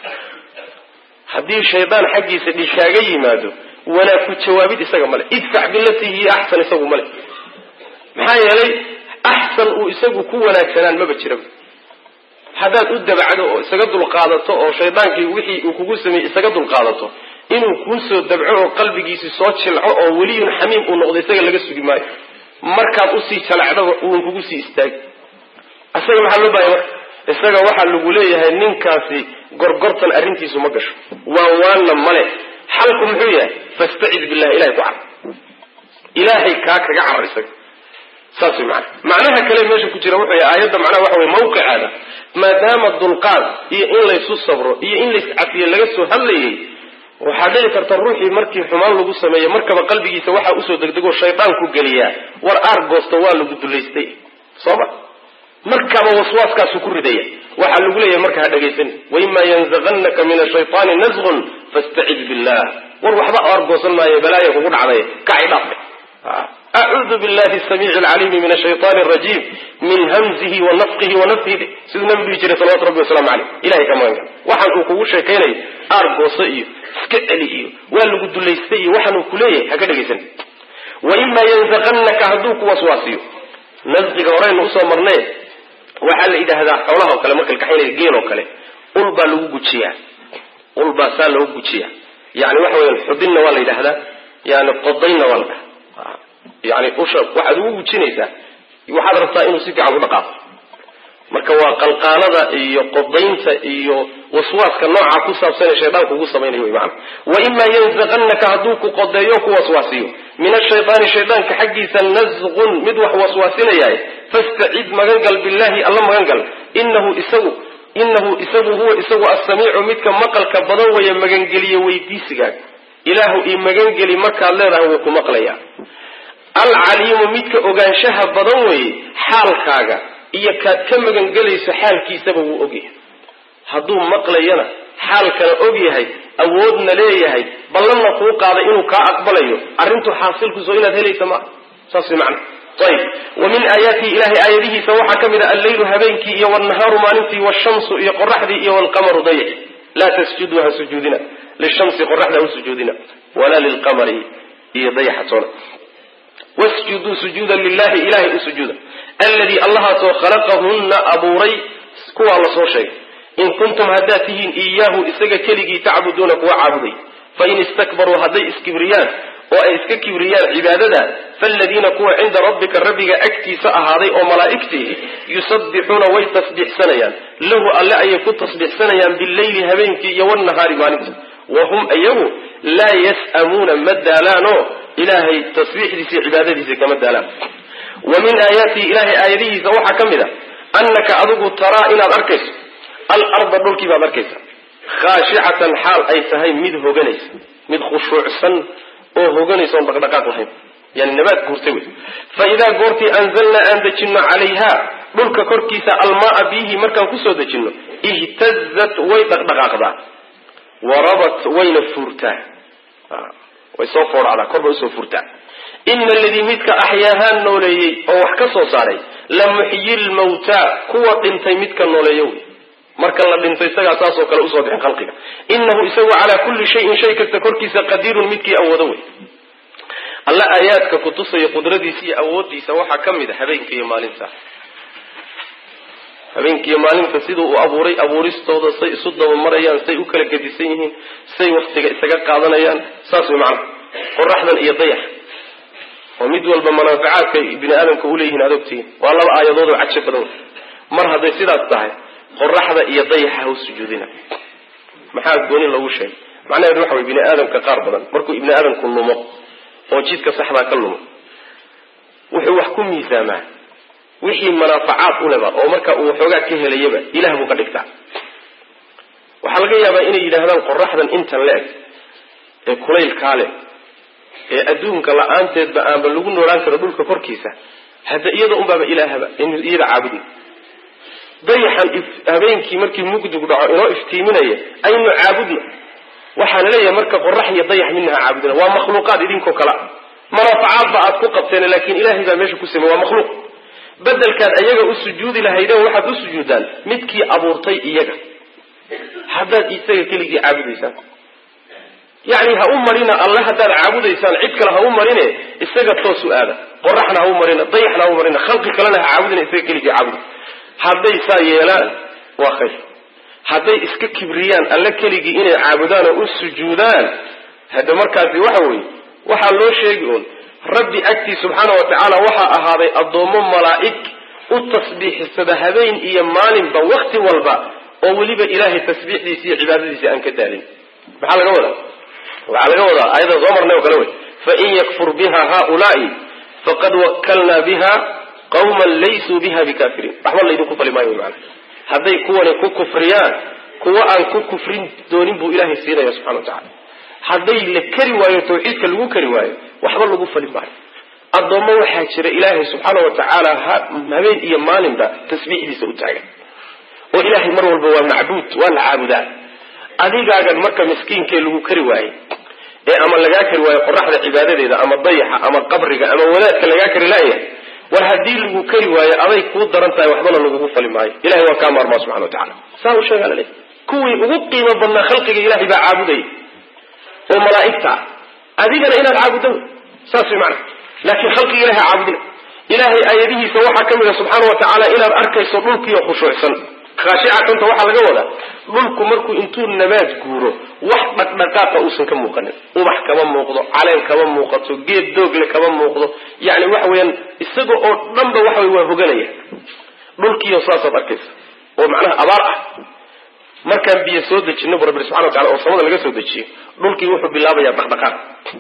هذه الشيطان حقي سدي كاغي ما دور وناك شوابيد يساق ملي ادفع بالتي هي أحسن يساق ملي maxaa yeelay axsan uu isagu ku wanaagsanaan ma bajiro hadaad u dabacdo oo isaga dul qaadato oo shaydaankii wixii uu kugu sameeyay isaga dul qaadato inuu ku soo dabco oo qalbigiisa soo jilco oo waliin xamiim uu noqdo isaga laga sugi maayo markaad u sii jalacdo uu kugu sii istaag asaga waxa loo baahay isaga waxa lagu leeyahay ninkaasi gorgortan arintiisu ma gasho waana male xalku muxuu yahay fasta'id billahi ilaahi ku cad ilaahi ka kaga carrisay saasi macnaha kale meesha ku jira wuxuu yahay aayada macnaha waxa weey mawqicaada maadaama dulqaad iyo in la isu sabro iyo in la iscafiyo laga soo hadlayay waxa dhici karta ruuxii markii xumaan lagu sameeyo markaba qalbigiisa waxa uu soo degdego shaydaan ku galiya war argoosto waa lagu duleystay sooba markaba waswaaskaas ku ridaya waxa lagu leeyahay marka ha dhageysan wayma yanzaghannaka min ash-shaytani nazghun fasta'id billah war waxba argoosan maayo balaayo kugu dhacday ka ciidaf أعوذ بالله السميع العليم من الشيطان الرجيم من همزه ونفقه ونفثه سيدنا النبي صلى الله عليه وسلم عليه إلهي كمان وحن كوكو شيكيني أرقصي سكئلي واللي قد ليستي وحن كليه هكذا جيسن وإما ينزغنك هدوك وسواسي نزغ ورين نقصة مرنيه وحل إذا هذا حولها وكلامك الكحين الجين وكله قلبا لو قتشيا قلبا سال لو قتشيا يعني وحوي الحدنا ولا إذا هذا يعني قضينا ولا يعني أشرب واحد وجنيسة واحد رفض إنه سيف عبد القاف مركوا قلقالة إيو قضينسة إيو وسواس كالنوع عكوسة وسنة شيطان كوسة بينه ويمعنى وإما ينزغنك هدوك قضيوك وسواسيو من الشيطان الشيطان كحقيسا نزغ مدوح وسواسنا ياي فاستعيد مغنقل بالله الله مغنقل إنه إسو هو إسو السميع مدك مقل كبضو يمغنقلي ويديسك إله إمغنقلي مكا الله هو كمقليا العليم مدك أغانشها بضوي حالكاغا إيا كاد كمغنقليس حالكي سبب أغيه هدو مقلينا حالكنا أغيهي أودنا ليهي بلنا فوق هذا إنه كا أقبليه أرنتو حاصلك زوينة هلي سماء صاصي معنا طيب ومن آياته إله آياته سوحا كمذا الليل هبينك إيا والنهار مانتي والشمس إيا قرحدي إيا والقمر ضيع لا تسجدوها سجودنا للشمس قرحدها سجودنا ولا للقمر إيا ضيع حصونا واسجدوا سجودا لله إله سجودا الذي الله خلقهن أبوري كوا الله صور شيء in kuntum haddaatihiin iyaahu isaga keligii tacbuduuna kuwa caabuday fain istakbaruu hadday iskibriyaan oo ay iska kibriyaan cibaadada faaladiina kuwa cinda rabbika rabbiga agtiisa ahaaday oo malaa'igtii yusabbixuuna way tasbiixsanayaan lahu alle ayay ku tasbiixsanayaan billayli habeenkii iyo wannahaari maalinta wahum iyagu laa yas'amuuna ma daalaanoo ilaahay tasbiixdiisa cibaadadiisa kama daalaan wa min aayaatihi ilaahay aayadihiisa waxaa ka mid a annaka adigu taraa inaad arkayso alarda dhulkii baad arkaysa khaashicatan xaal ay tahay mid hoganaysa mid khushuucsan oo hoganaysa oon dhaqdhaqaaq lahayn yani nabaad guurtay wey fa idaa goortii anzalnaa aan dejinno calayha dhulka korkiisa almaaa biyihii markaan kusoo dejinno ihtazat way dhaqdhaqaaqdaa warabat wayna fuurtaa way soo fooracdaa kor bay usoo fuurtaa ina aladii midka axyaahaan nooleeyey oo wax ka soo saaray la muxyi lmawtaa kuwa dhintay midka nooleeyo wey marka la dhinto isagaa saasoo kale usoo bixin khalqiga inahu isagu calaa kulli shayin shay kasta korkiisa qadiirun midkii awoodo wey alla aayaadka kutusaya qudradiisa iyo awoodiisa waxaa ka mid a habeenka iyo maalinta habeenkiiyo maalinta siduu u abuuray abuuristooda say isu dabamarayaan say u kala gedisan yihiin say waktiga isaga qaadanayaan saas way macnaha qoraxdan iyo dayax oo mid walba manaaficaadka bini aadamka uleeyihiin aad ogtihiin waa laba aayadood oo cajo badan mar hadday sidaas tahay qoraxda iyo dayaxa ha u sujuudina maxaa gooni loogu sheegay macnaheedu waxa way bini aadamka qaar badan markuu ibni aadamku lumo oo jidka saxdaa ka lumo wuxuu wax ku miisaamaa wixii manaafacaad u leba oo marka uu waxoogaa ka helayaba ilaah buu ka dhigtaa waxaa laga yaabaa inay yidhaahdaan qoraxdan intan la-eg ee kulaylkaa leh ee adduunka la-aanteedba aanba lagu noolaan karo dhulka korkiisa hadda iyada unbaaba ilaahaba in iyada caabudna dayaxan habeenkii markii mugdug dhaco inoo iftiiminaya aynu caabudna waxaa la leeyahay marka qorax iyo dayax midna ha caabudina waa makhluuqaad idinkoo kale manaafacaadba aad ku qabteen laakiin ilaahay baa meesha ku samey waa makhluuq bedelkaad iyaga u sujuudi lahaydeen waxaad u sujuudaan midkii abuurtay iyaga haddaad isaga keligii caabudaysaan yacni ha u marina alle haddaad caabudaysaan cid kale ha u marine isaga toos u aada qoraxna ha u marina dayaxna ha u marina khalqi kalena ha caabudina isaga keligii caabuda hadday saa yeelaan waa khayr hadday iska kibriyaan alle keligii inay caabudaan oo u sujuudaan hadda markaasi waxa weeye waxaa loo sheegi uun rabbi agtii subxaana wa tacaala waxaa ahaaday addoommo malaa'ig u tasbiixsada habeen iyo maalinba wakti walba oo weliba ilaahay tasbiixdiisa iyo cibaadadiisa aan ka daalin maxaa laga wadaa waxaa laga wadaa ayada soo marnay oo kale wey fain yakfur biha haulaai faqad wakalnaa biha qawman laysuu biha bikafiriin waxba laydinku fali maayo mana hadday kuwani ku kufriyaan kuwa aan ku kufrin doonin buu ilaahay siinaya subxana wa tacala hadday la kari waayo tawxiidka lagu kari waayo waxba lagu fali maayo addoommo waxaa jira ilaahay subxaana wa tacaala habeen iyo maalinba tasbiixdiisa u taagan oo ilaahay mar walba waa macbuud waa la caabudaa adigaagan marka miskiinkee lagu kari waayey ee ama lagaa kari waayo qoraxda cibaadadeeda ama dayaxa ama qabriga ama wadaadka lagaa kari laayahay war haddii lagu kari waayo aday kuu daran tahay waxbana lagugu fali maayo ilahay waa kaa maarmaa subxana wa tacala saa u sheegaa laleeyahy kuwii ugu qiimo badnaa khalqiga ilaahay baa caabudaya oo malaa'igta ah adigana inaad caabuddo saas way macana laakiin khalqiga ilahay caabudina ilaahay aayadihiisa waxaa ka mid a subxaana wa tacaala inaad arkayso dhulkiiyo khushuucsan khaashicatanta waxaa laga wadaa dhulku markuu intuu nabaad guuro wax dhaqdhaqaaqa uusan ka muuqanin ubax kama muuqdo caleen kama muuqato geed doogle kama muuqdo yani waxa weeyaan isaga oo dhanba waxa wey waa hoganaya dhulkiiyo saasaad arkaysa oo macnaha abaar ah markaan biyo soo dejino bu rabbi subxana wa tacala oo samada laga soo dejiyo dhulkii wuxuu bilaabayaa dhaqdhaqaaq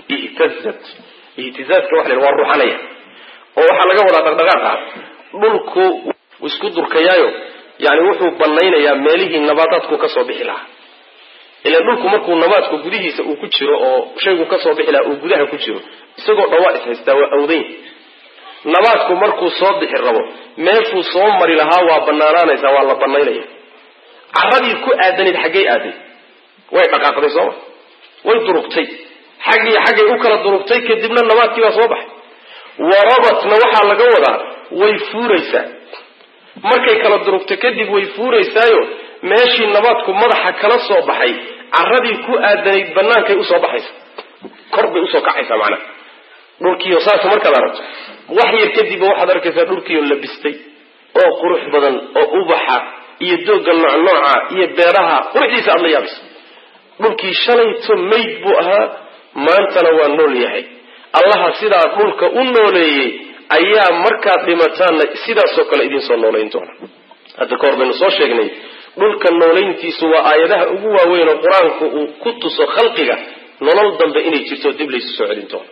ihtizaazka waxa la waa ruuxanaya oo waxaa laga wadaa dhaqdhaqaaqa dhulku isku durkayaayo yani wuxuu banaynayaa meelihii nabaadaadku kasoo bixi lahaa ilan dhulku markuu nabaadku gudihiisa uu ku jiro oo shaygu kasoo bixi lahaa uu gudaha ku jiro isagoo dhawaa ishaystaa waa awdayn nabaadku markuu soo bixi rabo meeshuu soo mari lahaa waa banaanaanaysaa waa la banaynaya caradii ku aadanayd xaggay aaday way dhaqaaqday sooma way durugtay xaggay u kala durugtay kadibna nabaadkii baa soo baxay warabatna waxaa laga wadaa way fuuraysaa markay kala durugto kadib way fuuraysaayo meeshii nabaadku madaxa kala soo baxay caradii ku aadanayd banaankay usoo baxaysa kor bay usoo kacaysaa macnaha dhulkiiyo saas markaad aragto wax yar kadibba waxaad arkaysaa dhulkiiyo labistay oo qurux badan oo ubaxa iyo dooga nooca iyo beeraha quruxdiisa aad la yaabayso dhulkii shalayto mayd buu ahaa maantana waa nool yahay allaha sidaa dhulka u nooleeyey ayaa markaad dhimataanna sidaasoo kale idin soo noolayn doona hadda ka hor baynu soo sheegnay dhulka noolayntiisu waa aayadaha ugu waaweyn oo qur-aanku uu ku tuso khalqiga nolol dambe inay jirto dib laysu soo celin doono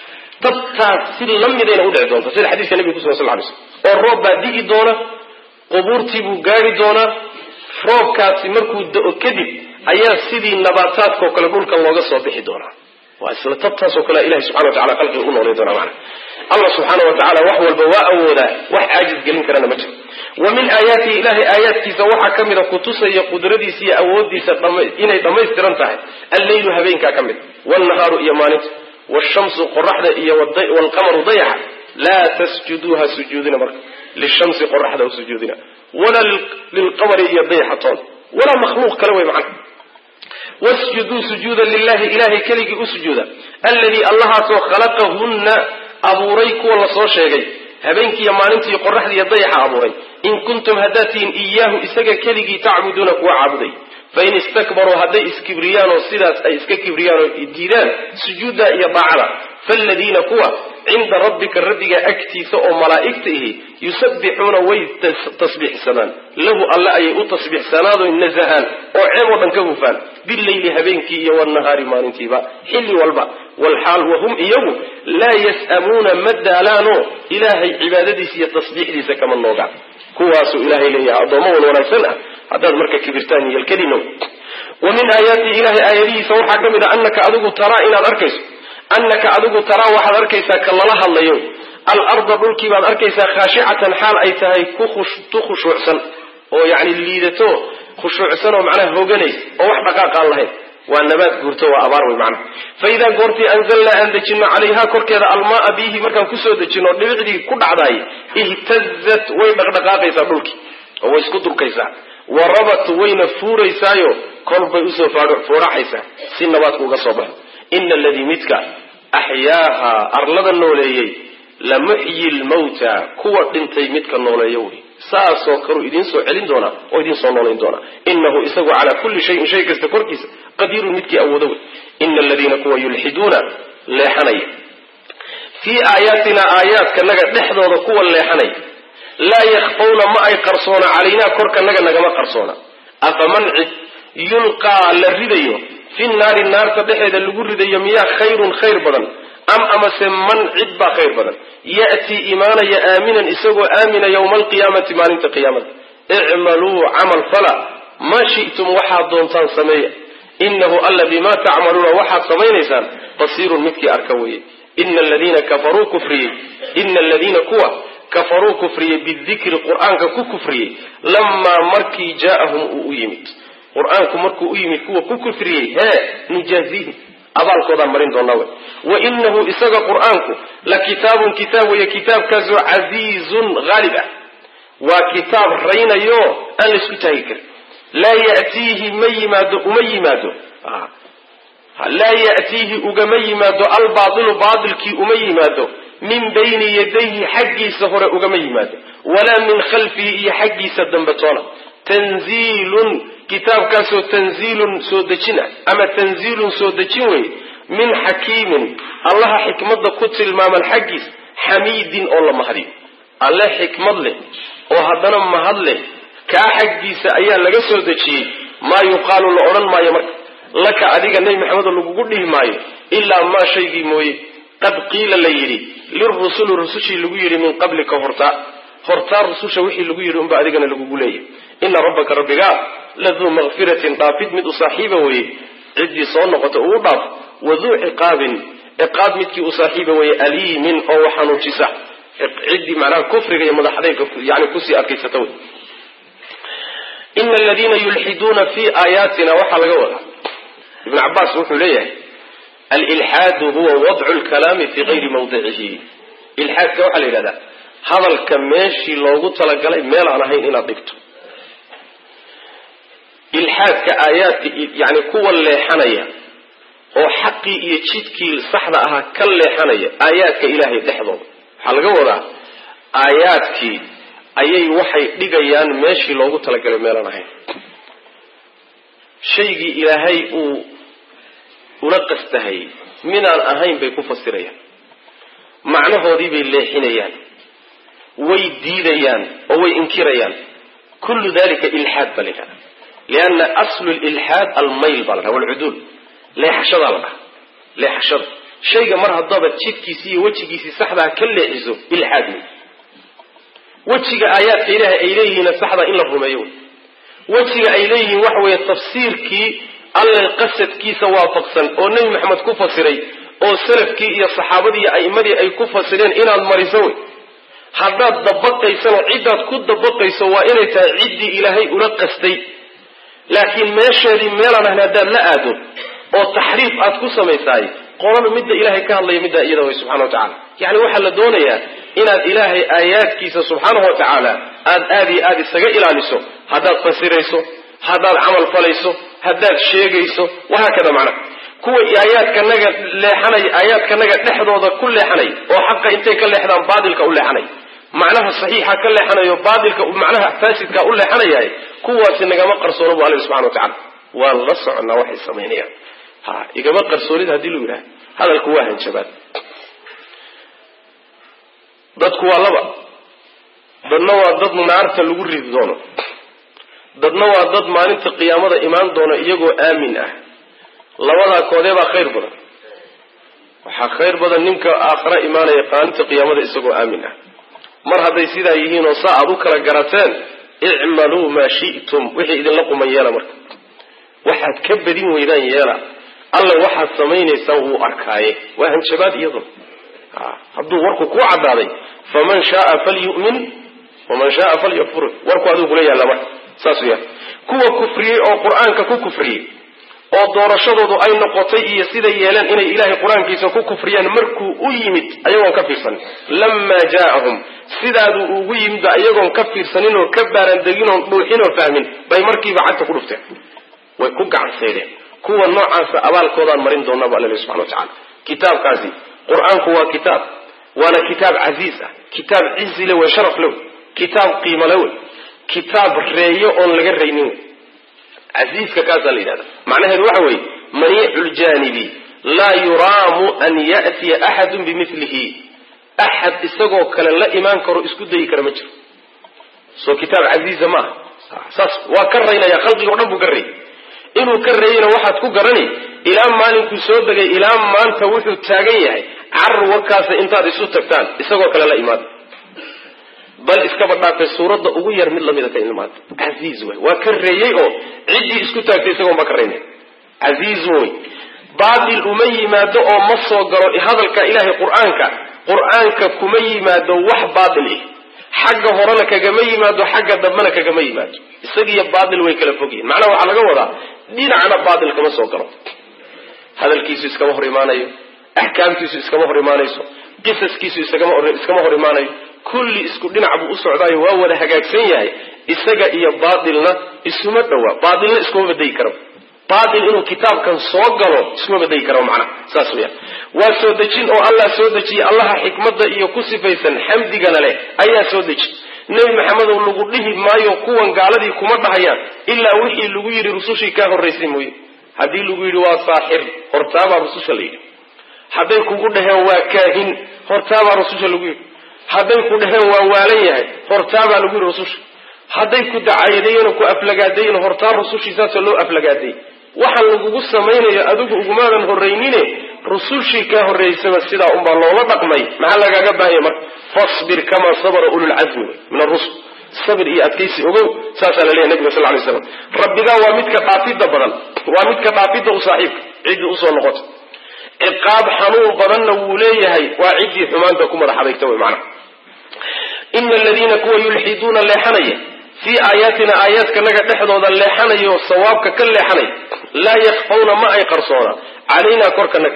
tabtaas si lamidayna u dhici doonta sida xadiiska nabiga kusugan sal ly slm oo roob baa digi doona qubuurtii buu gaari doonaa roobkaasi markuu da-o kadib ayaa sidii nabaataadkao kale dhulkan looga soo bixi doonaa waa isla tabtaasoo kale ilahi subxana watacala khalqiga u noolayn doonaa macana allah subxaana wa tacala wax walba waa awoodaa wax caajis gelin karana ma jiro wa min aayaatihi ilahay aayaadkiisa waxaa ka mida kutusaya qudradiisa iyo awoodiisa inay dhammaystiran tahay alleylu habeenkaa ka mid waalnahaaru iyo maalinta wshamsu qoraxda iyo waalqamaru dayaxa laa tasjuduuha sujuudina marka lishamsi qoraxda u sujuudina walaa lilqamari iyo dayaxa toon walaa makhluuq kale way macna wasjuduu sujuuda lilahi ilahay keligii u sujuuda alladii allahaasoo khalaqahunna abuuray kuwa lasoo sheegay habeenkiiyo maalintii qoraxda iyo dayaxa abuuray in kuntum haddaad tihiin iyaahu isaga keligii tacbuduuna kuwa caabuday fain istakbaruu hadday iskibriyaan oo sidaas ay iska kibriyaan oo diidaan sujuudda iyo daacada faaladiina kuwa cinda rabbika rabbiga agtiisa oo malaa'igta ihi yusabbixuuna way tasbiixsanaan lahu alle ayay u tasbiixsanaado nasahaan oo ceeb oo dhan ka hufaan bileyli habeenkii iyo waalnahaari maalintiiba xilli walba walxaal wahum iyagu laa yas'amuuna ma daalaano ilaahay cibaadadiisa iyo tasbiixdiisa kama noogaan kuwaasuu ilaahay leeyahay addoommo wan wanaagsan ah haddaad marka kibirtaan yelkelino wa min aayaatihi ilahay aayadihiisa waxaa ka mid a annaka adigu taraa inaad arkayso annaka adigu taraa waxaad arkaysaa ka lala hadlayo alarda dhulkii baad arkaysaa khaashicatan xaal ay tahay tu khushuucsan oo yacni liidato khushuucsan oo macnaha hoganaysa oo wax dhaqaaqaan lahayn waa nabaad guurto waa abaar wey macnaha fa idaa goortii anzalnaa aan dejino calayhaa korkeeda almaaa biihi markaan kusoo dejino dhibicdii ku dhacdaay ihtazat way dhaqdhaqaaqaysaa dhulkii oo way isku durkaysaa warabat wayna fuuraysaayo kolbay usoo fooraxaysaa si nabaadku uga soo baxo ina aladii midka axyaaha arlada nooleeyey lamuxyi lmawta kuwa dhintay midka nooleeyo wey saasoo kaluu idiin soo celin doonaa oo idiin soo noolayn doonaa inahu isagu calaa kulli shayin shay kasta korkiisa qadiirun midkii awoodo wey ina aladiina kuwa yulxiduuna leexanaya fii aayaatina aayaadkanaga dhexdooda kuwa leexanaya laa yakfawna ma ay qarsoona calaynaa korkanaga nagama qarsoona afaman cid yulqaa la ridayo fi naari naarta dhexeeda lagu ridayo miyaa khayrun khayr badan am amase man cid baa khayr badan ya'tii imaanaya aaminan isagoo aamina yowma alqiyaamati maalinta qiyaamada icmaluu camal fala maa shi'tum waxaad doontaan sameeya inahu alla bimaa tacmaluuna waxaad samaynaysaan basiirun midkii arka weeye ina aladiina kuwa kafaruu kufriyey bidikri qur'aanka ku kufriyey lamaa markii jaa'ahum uu u yimid qur-aanku markuu u yimid kuwa ku kufriyey nujaazihim abaalkoodaan marin doonaa wey wa inahu isaga qur-aanku la kitaabun kitaab weeye kitaabkaasoo casiizun haalib ah waa kitaab raynayo aan la isku taagi karin laa yatiihi laa ya'tiihi ugama yimaado albaailu baailkii uma yimaado min bayni yadayhi xaggiisa hore ugama yimaado walaa min khalfihi iyo xaggiisa dambe toona tanziilun kitaabkaasoo tanziilun soo dejin ah ama tanziilun soo dejin wey min xakiimin allaha xikmadda ku tilmaaman xaggiis xamiidin oo la mahadiyo alle xikmad leh oo haddana mahad leh kaa xaggiisa ayaa laga soo dejiyey maa yuqaalu la odhan maayo marka laka adiga nebi maxamedo lagugu dhihi maayo ilaa maa shaygii mooye qad qiila la yidhi lirusuli rusushii lagu yidhi min qablika hortaa rususha wixii lagu yidhi unba adigana lagugu leeyahy ina rabbaka rabbigaa laduu makfiratin dhaafid mid u saaxiiba weye ciddii soo noqota uu dhaaf waduu ciqaabin ciqaab midkii u saaxiiba weye aliimin oo waxanuujisa ciddii macnaha kufriga iyo madaxdayga yani kusii adkaysata wey ina aladiina yulxiduuna fii aayaatina waxaa laga wadaa ibn cabaas wuxuu leeyahay alilxaadu huwa wadcu lkalaami fii gayri mawdicihi ilxaadka waxaa la yidhahdaa hadalka meeshii loogu talagalay meel aan ahayn inaad dhigto ilxaadka aayaadka yani kuwa leexanaya oo xaqii iyo jidkii saxda ahaa ka leexanaya aayaadka ilaahay dhexdooda waxaa laga wadaa aayaadkii ayay waxay dhigayaan meeshii loogu talagalay meelaan ahayn shaygii ilaahay uu ula qastahay midaan ahayn bay ku fasirayaan macnahoodii bay leexinayaan way diidayaan oo way inkirayaan kullu dalika ilhaad balina lianna aslu ilhaad almayl balana waludul leexashada la leexashada shayga mar hadaba jidkiisa iyo wajigiisa saxda ka leexiso ilhaad wajiga aayaadka ilaahay ay leeyihiin saxda in la rumeeyo wajiga ay leeyihiin wax weeye tafsiirkii alla qasadkiisa waafaqsan oo nabi maxamed ku fasiray oo salafkii iyo saxaabadii iyo a'imadii ay ku fasireen inaad mariso way haddaad dabaqayso ciidaad ku dabaqayso waa inay tahay ciidii ilaahay ula qastay laakiin meesheedii meelaan hadaad la aado oo taxriif aad ku samaysay qolada midda ilaahay ka hadlay midda iyada way subhanahu wa ta'ala yani waxa la doonayaa inaad ilaahay aayaadkiisa subhanahu wa ta'ala aad isaga ilaaliso hadaad fasirayso hadaad amal falayso hadaad sheegayso waxa kada macna kuwa aayaadkanaga leexanay aayaadkanaga dhexdooda ku leexanay oo xaqa intay ka leexdaan baadilka u leexanay macnaha saxiixa ka leexanayo baadilka macnaha faasidka u leexanayay kuwaas nagama qarsoono buu Allah subhanahu wa ta'ala waa la socnaa waxay sameynayaan igama qarsoonid hadii lagu yiraahdo hadalku waa hanjabaad dadku waa laba dadna waa dad naarta lagu ridi doono dadna waa dad maalinta qiyaamada imaan doono iyagoo aamin ah labada koodee baa khayr badan waxa khayr badan ninka aakhira imaanaya maalinta qiyaamada isagoo aamin ah mar haday sidaa yihiin oo saad u kala garateen i'malu ma shi'tum wixii idin la qumayela marka waxaad ka badin weydaan yeela alla waxaad samaynaysaa uu arkaaye waa hanjabaad iyadu hadduu warku ku cadaaday faman shaa falyu'min waman shaa falyakfur warku adigu leeyahay lama saasiya kuwa kufriyay oo quraanka ku kufriyay oo doorashadoodu ay noqotay iyo sida yeelan inay ilaahay quraankiisa ku kufriyaan markuu u yimid ayagoon ka fiirsan lamma jaa'ahum sidaadu ugu yimid ayagoon ka fiirsanin oo ka baaran degin oo dhuuxin oo fahmin bay markiiba cagta ku dhufteen way ku gacanseedeen kuwa noocaas abaalkoodaan marin doonaa baa Allah subhanahu wa ta'ala kitaabkaasi quraanku waa kitaab waana kitaab aziz ah kitaab izzi leh wa sharaf leh kitaab qiimo leh kitaab reeyo oo laga reeynin عزيز كذا لهذا معناه هذا وحوي منيع الجانب لا يرام أن يأتي أحد بمثله أحد استجوا كلا لا إيمان كرو إسكود ذي كرمجر سو كتاب عزيز ما صص وكرينا يا خلقي ورب كري إنه كرينا واحد كجرني إلى ما نك سود جاي إلى ما أنت وحده تاجيه عر وكاس أنت رسول تكتان استجوا كلا لا إيمان بل اسكبرنا في السورة أغير من لم يدك إلمات عزيز وكريه عدي اسكتاك تيسكو مكرينه عزيز بعض الأمي ما دعو مصر قرأ هذا الكإله قرآنك كمي ما دو وح باطله حق هرانك جمي ما دو حق دمنك جمي ما دو السجي باطل ويكل فوقين معناه على جوضة دين على باطل كما سوقرأ هذا الكيس اسكما هرمانيو أحكام كيس اسكما هرمانيو قصص كيس اسكما هرمانيو كل اسكو دينعب اسعداي waa wada hagaagsan yahay isaga iyo baadilna isuma dhawa baadilna isku baday karo baadil inuu kitaabkan soo galo isuma baday karo macna saas weeyaa waa soo dajin oo Allah soo dajiy Allah xikmada iyo ku sifaysan xamdigana leh ayaa soo dajiy nabi maxamed oo lagu dhihi maayo kuwan gaaladii kuma dhahayaan ilaa wixii lagu yiri rusushii ka horeysay mooy hadii lagu yiri waa saaxir hortaaba rususha leeyahay haday kugu dhaheen waa kaahin hortaaba rususha lagu yiri haday ku dhaheen waa waalan yahay hortaaba lagu rususha haday ku dacaydeen ku aflagaadeen hortaa rusushiisa loo aflagaaday waxa lagu sameeyay adigu ugumaadan horeynine rusushi ka horeysay sida umba loola dhaqmay maxaa lagaga baahay mar fasbir kama sabara ulul azmi min ar-rusul sabir iyo adkaysi ogow saasa la leeyahay nabiga sallallahu alayhi wasallam rabbiga waa midka dhaafida badan waa midka dhaafida u saaxiibka cid u soo noqoto iqaab xanuun badanna wuu leeyahay waa cidii xumaanta ku madaxadeegta way macna إن الذين كوا يلحدون اللحنية في آياتنا آيات كنجا تحدود اللحنية والصواب كل لحنية لا يخفون ما أي قرصونا علينا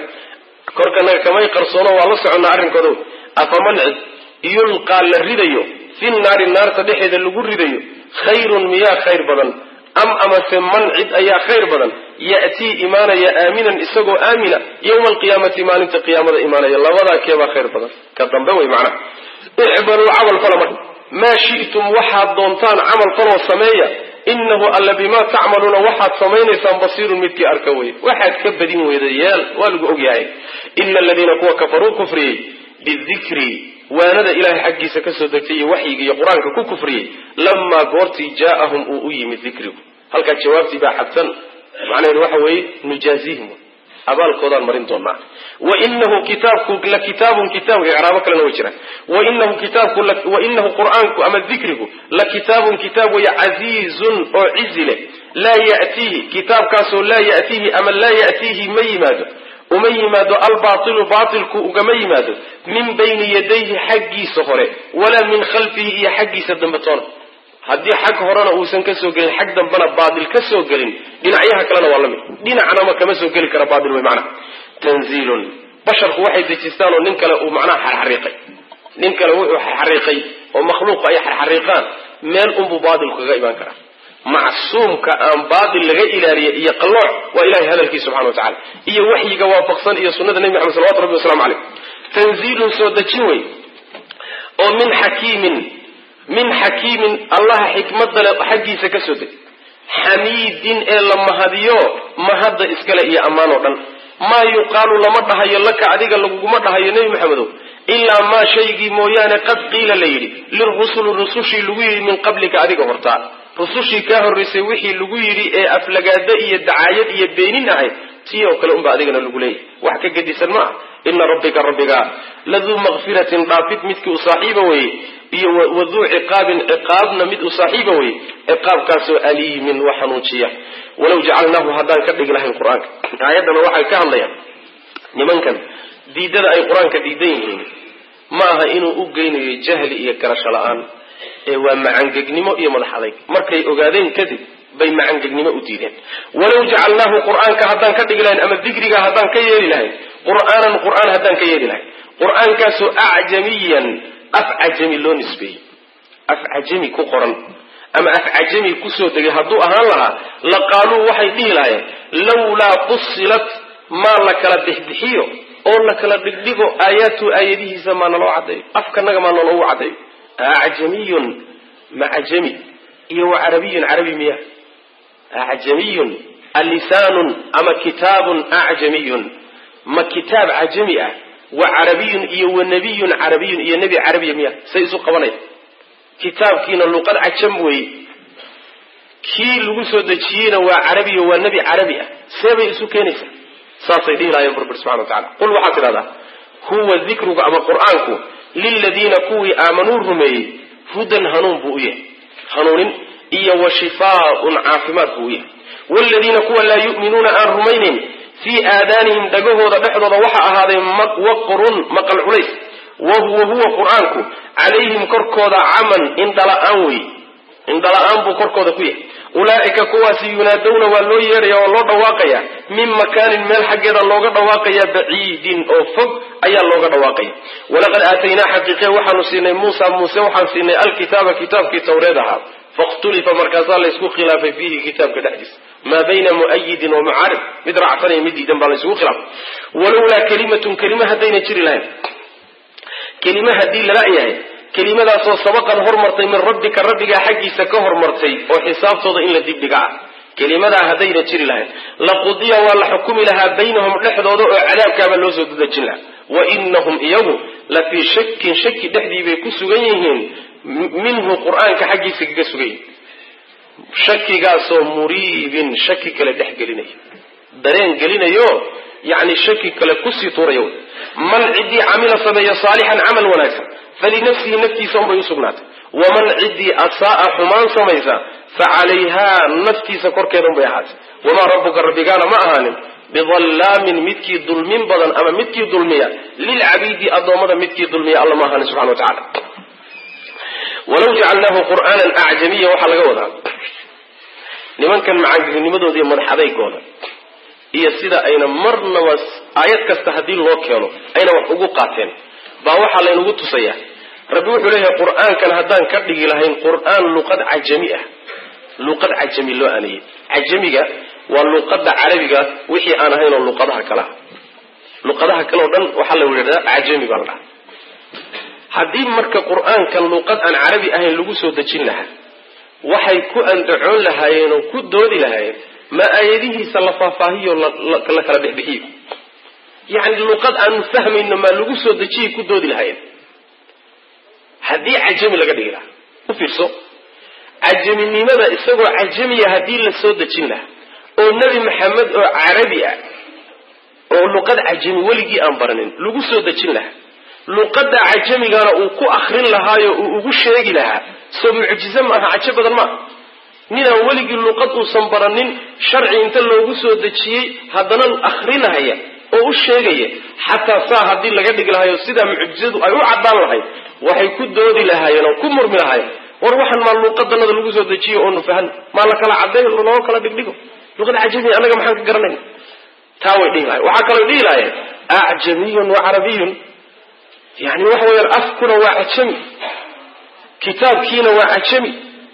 كركنا كما يقرصونا والله سعنا عرن كذو أفمن يلقى الرديو في النار تدحيد اللجور رديو خير مياه خير بدن أما ثمن عد أي خير بدن يأتي إيمانا يا آمنا إسقوا آمنا يوم القيامة ما ننت قيامة إيمانا يلا وذا كيما خير بدن كالضمبوي معنا اعبروا عمل فلما maa shi'tum waxaad doontaan camal faloo sameeya inahu alla bimaa tacmaluuna waxaad samaynaysaan basiirun midkii arka wey waxaad ka badin weydayaal waa lagu ogyahay ina aladiina kuwa kafaruu kufriyey bidikri waanada ilahay xaggiisa kasoo degtay iyo waxyiga iyo qur-aanka ku kufriyey lamaa goortii jaa'ahum uu u yimid dikrigu halkaa jawaabtii baa xadsan macnaheedu waxa weeye nujaazihim abaalkoodaan marin doonaa wainahu kitaabku la kitaabun kitaabka icraabo kalena way jiraan wainahu qur'aanku ama dikrigu la kitaabun kitaab weeye casiizun oo cizi leh laa ya'tiihi kitaabkaasoo laa ya'tiihi ama laa ya'tiihi ma yimaado uma yimaado albaatilu baatilku ugama yimaado min bayni yadayhi xaggiisa hore walaa min khalfihi iyo xaggiisa dambe toona haddii xag horena uusan kasoo gelin xag dambena baatil ka soo gelin dhinacyaha kalena waa lamid dhinacnama kama soo geli kara baatil wey macnaha tanziilun basharku waxay dejistaan oo nin kale uu macnaha xarxariiqay nin kale wuxuu xarxariiqay oo makhluuqa ay xarxariiqaan meel unbuu baatil kaga imaan karaa macsuumka aan baatil laga ilaaliye iyo qallooc waa ilahay hadalkiisa subxana wa tacala iyo waxyiga waafaqsan iyo sunnada nebi maxamed salawatu rabbi waslamu caleyh tanziilun soo dejin wey oo min xakiimin allaha xikmada le xaggiisa ka soo deg xamiidin ee la mahadiyo mahadda iskale iyo ammaan oo dhan maa yuqaalu lama dhahayo laka adiga laguguma dhahayo nebi maxamedow ilaa maa shaygii mooyaane qad qiila la yidhi lirusuli rusushii lagu yidhi min qablika adiga hortaa rusushii kaa horraysay wixii lagu yidhi ee aflagaado iyo dacaayad iyo beenin ahayd tii oo kale unba adigana lagu leeyahy wax ka gedisan ma ah ina rabbika rabbiga laduu makfiratin dhaafid midkii u saaxiiba weye iyo waduu ciqaabin ciqaabna mid u saaxiiba weye ciqaabkaasoo aliimin wax xanuujiya walaw jacalnaahu haddaan ka dhigi lahayn qur-aanka aayaddana waxay ka hadlayaan nimankan diidada ay qur-aanka diidan yihiin ma aha inuu u geynayo jahli iyo garasho la-aan ee waa macangegnimo iyo madax adayg markay ogaadeen kadib bay macangegnimo u diideen walaw jacalnaahu qur-aanka haddaan ka dhigi lahayn ama dikriga haddaan ka yeeli lahayn qur'aan haddaan ka yeeli lahayn qur-aankaasoo acjamiyan af cajami loo nisbeeyey af cajami ku qoran ama af cajami kusoo degay hadduu ahaan lahaa la qaaluu waxay dhihi lahayeen lawlaa fusilat maa la kala bixbixiyo oo la kala dhigdhigo aayaatu aayadihiisa maa naloo caddeeyo afkanaga maa naloogu caddeeyo acjamiyun ma cajami iyo wa carabiyun carabi miya acjamiyun alisaanun ama kitaabun acjamiyun ma kitaab cajami ah wa carabiyun iyo wa nabiyun carabiyun iyo nebi carabiya miya say isu qabanaya kitaabkiina luqad cajam weeye kii lagu soo dejiyeyna waa carabiyo waa nebi carabi ah see bay isu keenaysaa saasay dhihi lahayen burbur subxana wa tacala qul waxaad tidhahdaa huwa dikruga ama qur-aanku liladiina kuwii aamanuu rumeeyey hudan hanuun buu u yahay hanuunin iyo wa shifaaun caafimaad buu u yahay waaladiina kuwa laa yu'minuuna aan rumaynayn fii aadaanihim dhagahooda dhexdooda waxa ahaaday waqrun maqal culays wahuwa qur-aanku calayhim korkooda caman indhala-aan wey indhala-aan buu korkooda ku yahay ulaa'ika kuwaasi yunaadowna waa loo yeedhaya oo loo dhawaaqaya min makaanin meel xaggeeda looga dhawaaqaya baciidin oo fog ayaa looga dhawaaqaya walaqad aataynaa xaqiiqe waxaanu siinay muuse waxaan siinay alkitaaba kitaabkii tawreed ahaa fakhtulifa markaasaa laysku khilaafay fiihi kitaabka dhexdiisa maa bayna mu'ayidin wa mucaarib mid raacsanaya mid diidan baa laysugu khilaafay walowlaa kalimatun kelima haddayna jiri lahayn kelima haddii lala yahay kelimadaasoo sabaqan hormartay min rabbika rabbigaa xaggiisa ka hormartay oo xisaabtooda in la dibdhiga ah kelimadaa haddayna jiri lahayn laqudiya waa la xukumi lahaa baynahum dhexdooda oo cadaabkaaba loo soo dadejin lahaa wa inahum iyagu la fii shakin shaki dhexdii bay ku sugan yihiin minhu qur-aanka xaggiisa kaga sugan yihiin shakigaasoo muriibin shaki kale dhex gelinayo dareen gelinayo yani shaki kale kusii tuurayo man ciddii camila sameeya saalixan camal wanaagsan falinafsihi naftiisa unbay usugnaatay waman ciddii asaaa xumaan samaysa facalayhaa naftiisa korkeeda unbay ahaatay wamaa rabbuka rabbigaana ma ahaanin bidallaamin midkii dulmin badan ama midkii dulmiya lilcabiidi addoommada midkii dulmiya alla ma ahaanin subxana wa tacala walaw jacalnaahu qur'aanan acjamiya waxaa laga wadaa nimankan macaangegnimadooda iyo madax adaygooda iyo sida ayna marnaba aayad kasta haddii loo keeno ayna wax ugu qaateen baa waxaa laynagu tusayaa rabbi wuxuu leeyahay qur-aankan haddaan ka dhigi lahayn qur-aan luqad cajami ah luqad cajami loo aanayey cajamiga waa luqada carabiga wixii aan ahayn oo luqadaha kale ah luqadaha kale oo dhan waxaa la yidhahdaa cajami baa la dhaha haddii marka qur-aankan luuqad aan carabi ahayn lagu soo dejin lahaa waxay ku andacoon lahaayeen oo ku doodi lahaayeen ma aayadihiisa la faahfaahiyo la kala dhexbixiyo yacni luuqad aanu fahmayno maa lagu soo dejiyay ku doodi lahaayeen haddii cajami laga dhigi lahaa u fiirso cajaminimada isagoo cajamiya haddii la soo dejin lahaa oo nebi maxamed oo carabi ah oo luqad cajami weligii aan baranin lagu soo dejin lahaa luqadda cajamigana uu ku akrin lahaayo uu ugu sheegi lahaa soo mucjize ma aha cajo badan maaha ninaan weligii luqad uusan baranin sharci inta loogu soo dejiyey haddana akrinahaya oo u sheegaya xataa saa haddii laga dhigi lahayo sidaa mucjizadu ay u caddaan lahayd waxay ku doodi lahaayeen oo ku murmi lahaayeen war waxaan maa luuqadanada lagu soo dejiyo oonu fahano maa la kala caddeeyo loo kala dhigdhigo luqada cajamiya annaga maxaan ka garanayna taa way dhihi lahayen waxaa kaloo dhihi lahayen acjamiyun wa carabiyun yani waxa weeyaan afkuna waa cajami kitaabkiina waa cajami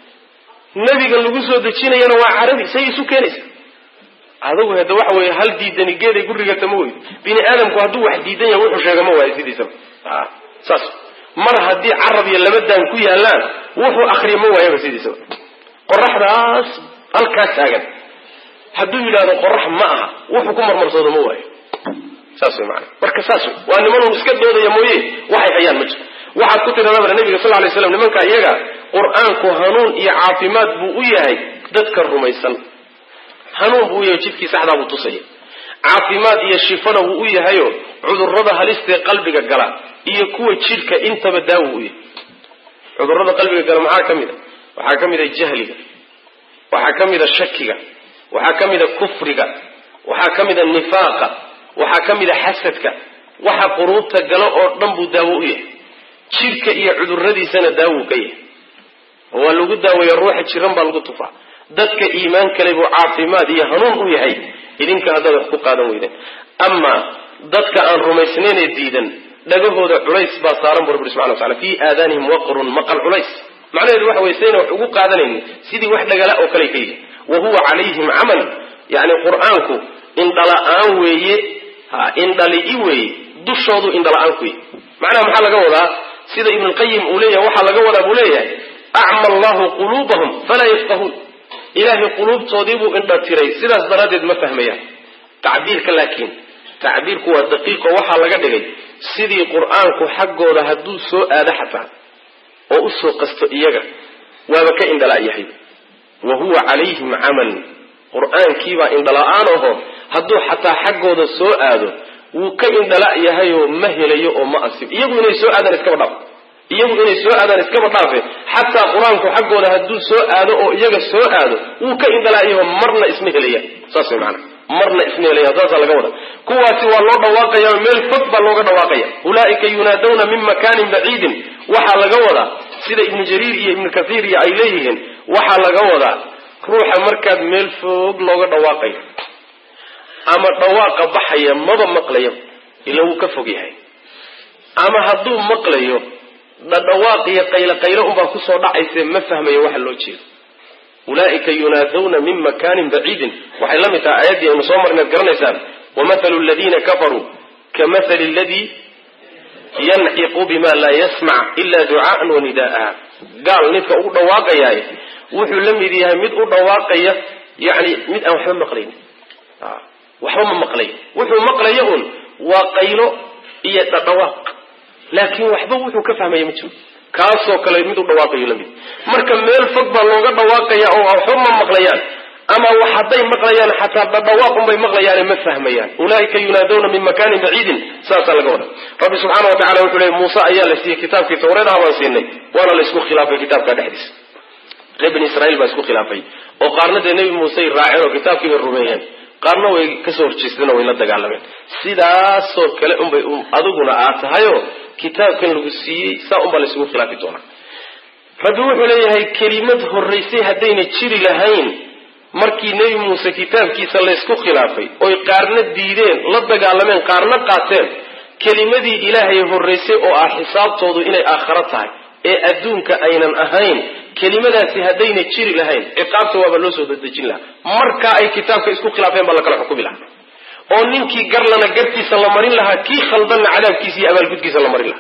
nebiga lagu soo dejinayana waa carabi say isu keenaysa adagu hadda waxa weeye hal diidani geeday gurigata ma wey bini aadamku hadduu wax diidan yahay wuxuu sheega ma waayo sidiisaba saas mar haddii carab iyo laba daan ku yaalaan wuxuu akriya ma waayaba sidiisaba qoraxdaas halkaas taagan hadduu yidhahdo qorax ma aha wuxuu ku marmarsoodo ma waayo saas way macana marka saas wey waa nimanun iska doodaya mooye waxay hayaan ma jiro waxaad ku tiradabara nabiga sal lay slam nimanka iyaga qur-aanku hanuun iyo caafimaad buu u yahay dadka rumaysan hanuun buu u yahay jidkii saxdaa buu tusaya caafimaad iyo shifana wuu u yahayo cudurrada halistee qalbiga gala iyo kuwa jidhka intaba daawo u yahay cudurrada qalbiga gala maxaa ka mid a waxaa ka mid a jahliga waxaa ka mid a shakiga waxaa ka mid a kufriga waxaa ka mid a nifaaqa waxaa ka mid a xasadka waxa quruubta galo oo dhan buu daawo u yahay jidhka iyo cudurradiisana daawo ka yahay waa lagu daaweeya ruuxa jiran baa lagu tufaa dadka iimaan kale buu caafimaad iyo hanuun u yahay idinka haddaad wax ku qaadan weydeen amaa dadka aan rumaysnaynee diidan dhagahooda culays baa saaran bu rabbi subxana watacala fii aadaanihim waqrun maqal culays macnaheedu waxa weye sayna wax ugu qaadanaynin sidii wax dhagala oo kale ka yihi wa huwa calayhim camal yani qur-aanku indhala-aan weeye indhali-i weeye dushoodu indhala-aan ku yahy macnaha maxaa laga wadaa sida ibnulqayim uu leeyahay waxaa laga wadaa buu leeyahay acma allahu quluubahum falaa yafqahuun ilaahay quluubtoodii buu indha tiray sidaas daraaddeed ma fahmayaan tacbiirka laakiin tacbiirku waa daqiiqo waxaa laga dhigay sidii qur-aanku xaggooda hadduu soo aado xataa oo u soo qasto iyaga waaba ka indhala-yahay wa huwa calayhim camal qur-aankiibaa indhala-aan aho hadduu xataa xaggooda soo aado wuu ka indhala-yahayoo ma helayo oo ma asib iyagu inay soo aadaan iskaba dhaafe xataa qur-aanku xaggooda hadduu soo aado oo iyaga soo aado wuu ka indhala-yaho marna isma helaya saas way macanaa marna isma helaya saasaa laga wada kuwaasi waa loo dhawaaqaya meel fog baa looga dhawaaqaya ulaa'ika yunaadawna min makaanin baciidin waxaa laga wadaa sida ibnu jariir iyo ibnu kathiir iyo ay leeyihiin waxaa laga wadaa ruuxa markaad meel fog looga dhawaaqayo ama dhawaaqa baxaya maba maqlayo ila wuu ka fog yahay ama hadduu maqlayo dhadhawaaq iyo qaylo unbaa kusoo dhacayse ma fahmayo waxa loo jeedo ulaa'ika yunaadawna min makaanin baciidin waxay la mid tahay aayaddii aynu soo marnayd garanaysaan wamathalu aladiina kafaruu kamathali aladii yanciqu bima laa yasmac ila ducaa'an wa nidaa'aha gaal midka ugu dhawaaqayaay wuxuu la mid yahay mid u dhawaaqaya yani mid aan waxba maqlayn waxba ma maqlay wuxuu maqlaya un waa qaylo iyo dhadhawaaq laakiin waxba wuxuu ka fahmaya ma jiro kaasoo kale mid u dhawaaqayo lamid marka meel fog baa looga dhawaaqaya oo waxba ma maqlayaan ama wax hadday maqlayaan xataa dhadhawaaqun bay maqlayaane ma fahmayaan ulaa'ika yunaadawna min makaanin baciidin saasaa laga wada rabbi subxaana wa tacala wuxuu leey muuse ayaa la siiyey kitaabkii tawreedaha baan siinay waana la isku khilaafay kitaabka dhexdiisa reer bani israiil baa isku khilaafay oo qaarna dee nebi muusey raaceen oo kitaabkii bay rumeeyeen qaarna way kasoo horjeesteen oo way la dagaalameen sidaasoo kale unbay adiguna aad tahayoo kitaabkan lagu siiyey saa unbaa la isugu khilaafi doonaa rabbi wuxuu leeyahay kelimad horraysay haddayna jiri lahayn markii nebi muuse kitaabkiisa laysku khilaafay oy qaarna diideen la dagaalameen qaarna qaateen kelimadii ilaahay horraysay oo ah xisaabtoodu inay aakharo tahay ee adduunka aynan ahayn kelimadaasi haddayna jiri lahayn ciqaabta waaba loo soo dadejin lahaa markaa ay kitaabka isku khilaafeen baa la kala xukumi lahaa oo ninkii garlana gartiisa la marin lahaa kii khaldanna cadaabkiisa iyo abaalgudkiisa la marin lahaa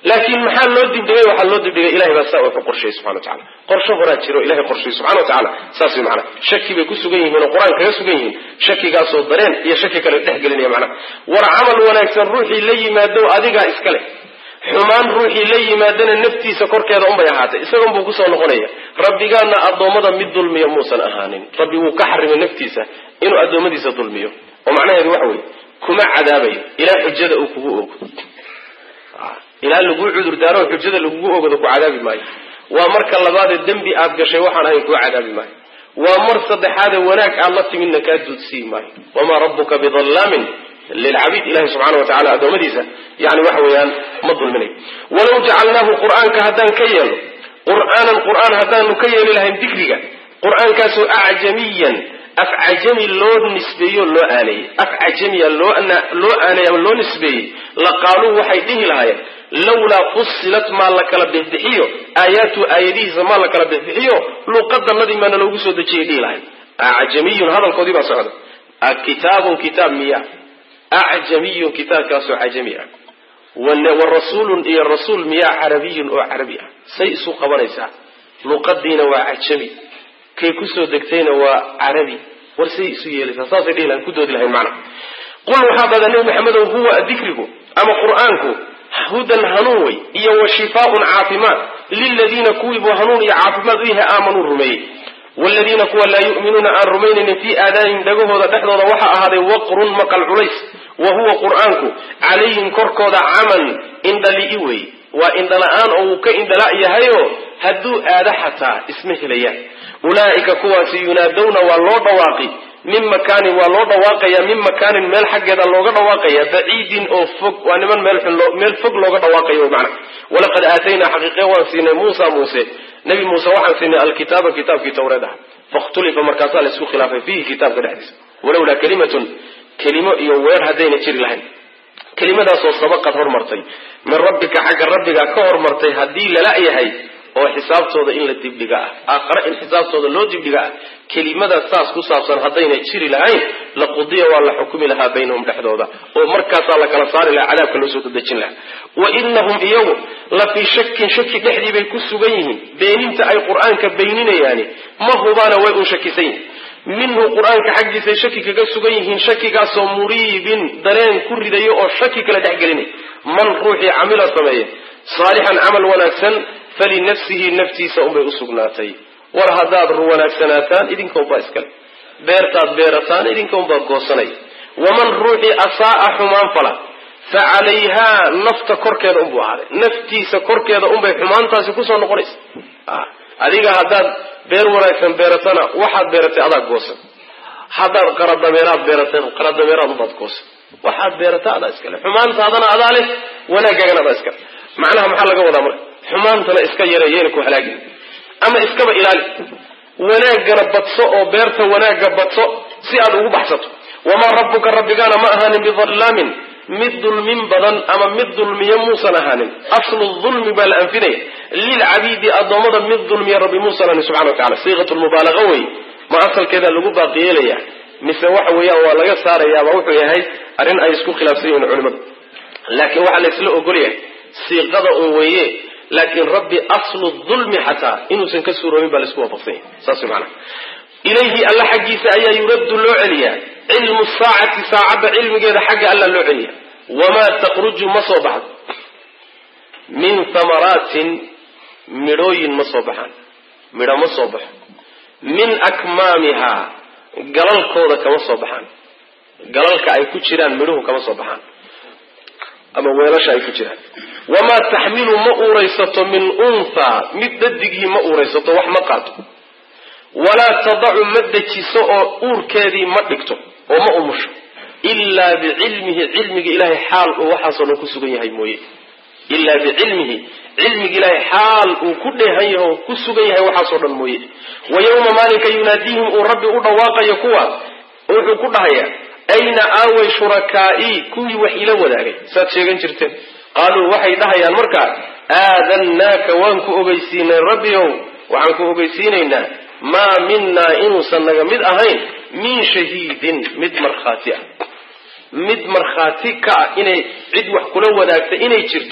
laakiin maxaa loo dibdhigay waxaa loo dibdhigay ilahay baa saa wuxuu qorsheeyey subxana wa tacala qorsho horaa jiro ilahay qorsheeyey subxana wa tacaala saas way macnaha shaki bay ku sugan yihiin oo qur-aan kaga sugan yihiin shakigaasoo dareen iyo shaki kale dhex gelinaya macnaha war camal wanaagsan ruuxii la yimaado adigaa iska leh xumaan ruuxii la yimaadana naftiisa korkeeda unbay ahaatay isaga unbuu kusoo noqonaya rabbigaana addoommada mid dulmiya muusan ahaanin rabbi wuu ka xarimay naftiisa inuu addoommadiisa dulmiyo oo macnaheedu waxa weeye kuma cadaabayo ilaa xujada uu kugu ogo ilaa laguu cudur daaro xujada lagugu ogado ku cadaabi maayo waa marka labaadee dembi aad gashay waxaan ahayn kuu cadaabi maayo waa mar saddexaade wanaag aad la timidna kaa duudsii maayo wamaa rabbuka bidallaamin lilcabiid ilahi subxaana wa tacala addoommadiisa yani waxa weeyaan ma dulminayo walaw jacalnaahu qur'aanka haddaan ka yeelo qur'aan haddaanu ka yeeli lahayn dikriga qur'aankaasoo acjamiyan af cajami loo nisbeeyo loo aaneeyey af cajamiya loo aaneey ama loo nisbeeyey laqaaluu waxay dhihi lahaayeen lawlaa fusilat maa la kala bixbixiyo aayaatu aayadihiisa maa la kala bixbixiyo luuqadanadii maana loogu soo dejiyay dhihi lahayn acjamiyun hadalkoodii baa socda kitaabun kitaab miya acjamiyun kitaabkaasoo cajami ah wa rasuulun iyo rasuul miyaa carabiyun oo carabi ah say isu qabanaysaa luuqadiina waa cajami kay kusoo degtayna waa carabi war say isu yeelaysaa saasay dhihi lahayn ku doodi lahayn macna qul waxaa dhada nebi maxamedow huwa dikrigu ama qur'aanku hudan hanuun wey iyo wa shifaaun caafimaad liladiina kuwiibuu hanuun iyo caafimaad u yahay aamanuu rumeeyey waaladiina kuwa laa yu'minuuna aan rumaynaynin fii aadaanihim dhagahooda dhexdooda waxaa ahaaday waqrun maqal culays wa huwa qur'aanku calayhim korkooda caman indhali'i wey waa indhala-aan oo uu ka indhala yahayoo hadduu aada xataa isma helayaan ulaa'ika kuwaasi yunaadawna waa loo dhawaaqi min makaanin waa loo dhawaaqaya min makaanin meel xaggeeda looga dhawaaqaya baciidin oo fog waa niman meel fog looga dhawaaqayo macna walaqad aataynaa xaqiiqe waan siinay muuse nabi muuse waxaan siinay alkitaaba kitaabkii tawreed ah fakhtulifa markaasaa la isku khilaafay fiihi kitaabka dhexdiisa walowlaa kalimatun kelimo iyo weer haddayna jiri lahayn kelimadaasoo sabaqad hormartay min rabbika xagga rabbiga ka hormartay haddii lala yahay oo xisaabtooda in la dibdhiga ah aakhare in xisaabtooda loo dibdhiga ah kelimadaas saas ku saabsan haddayna jiri lahayn laqudiya waa la xukumi lahaa baynahum dhexdooda oo markaasaa la kala saari lahaa cadaabka loo soo dadejin lahaa wa inahum iyagu la fii shakin shaki dhexdii bay ku sugan yihiin beeninta ay qur-aanka beeninayaani ma hubaana way un shakisan yihin minhu qur-aanka xaggiisay shaki kaga sugan yihiin shakigaasoo muriibin dareen ku ridayo oo shaki kala dhexgelinay man ruuxii camila sameeye saalixan camal wanaagsan falinafsihi naftiisa unbay usugnaatay war haddaad wanaagsanaataan idinka unbaa iskale beertaad beerataan idinka unbaa goosanay waman ruuxii asaa'a xumaan fala fa calayhaa nafta korkeeda unbuu ahaaday naftiisa korkeeda unbay xumaantaasi kusoo noqonaysa adiga haddaad beer wanaagsan beeratana waxaad beeratay adaa goosan haddaad qaradameeraad beerateen qaradameeraad unbaad goosan waxaad beerataa adaa iskale xumaantaadana adaa leh wanaaggaagana adaa iskale macnaha maxaa laga wadaa marka xumaantana iska yareeyena ku halaagin ama iskaba ilaali wanaaggana badso oo beerta wanaagga badso si aad ugu baxsato wamaa rabbuka rabbigaana ma ahaanin bidallaamin mid dulmin badan ama mid dulmiya muusan ahaanin aslu dulmi baa la anfinaya lilcabiidi addoommada mid dulmiya rabbi muusan ahaanin subxana wa tacala siiqatu lmubaalaqa wey ma asalkeeda lagu baaqi yeelaya mise waxa weeyaan waa laga saarayaaba wuxuu yahay arrin ay isku khilaafsan yihiin culimadu laakiin waxaa la isla ogolyahay siiqada un weeye laakiin rabbi aslu dulmi xataa inuusan ka suuroobin baa laisku waafaqsan yahay saas macana ilayhi alla xaggiisa ayaa yuraddu loo celiyaa cilmu saacati saacadda cilmigeeda xagga alla loo celiya wamaa takhruju ma soo baxdo min thamaraatin midhooyin ma soo baxaan midho ma soo baxo min akmaamihaa galalkooda kama soo baxaan galalka ay ku jiraan midhuhu kama soo baxaan ama weelasha ay ku jiraan wamaa taxmilu ma uuraysato min unthaa mid dadigii ma uuraysato wax ma qaato walaa tadacu ma dejiso oo uurkeedii ma dhigto oo ma umusho ilaa bicilmihi cilmiga ilaahay xaal uu waxaasoo dhan ku sugan yahay mooye ilaa bicilmihi cilmiga ilaahay xaal uu ku dheehan yahay oo ku sugan yahay waxaasoo dhan mooye wa yawma maalinka yunaadiihim uu rabbi u dhawaaqayo kuwa wuxuu ku dhahayaa ayna aaway shurakaa'ii kuwii wax ila wadaagay saad sheegan jirteen qaaluu waxay dhahayaan markaa aadannaaka waan ku ogeysiinay rabbiow waxaan ku ogeysiinaynaa maa minaa inuusan naga mid ahayn min shahiidin mid markhaati ah mid markhaati ka ah inay cid wax kula wadaagta inay jirto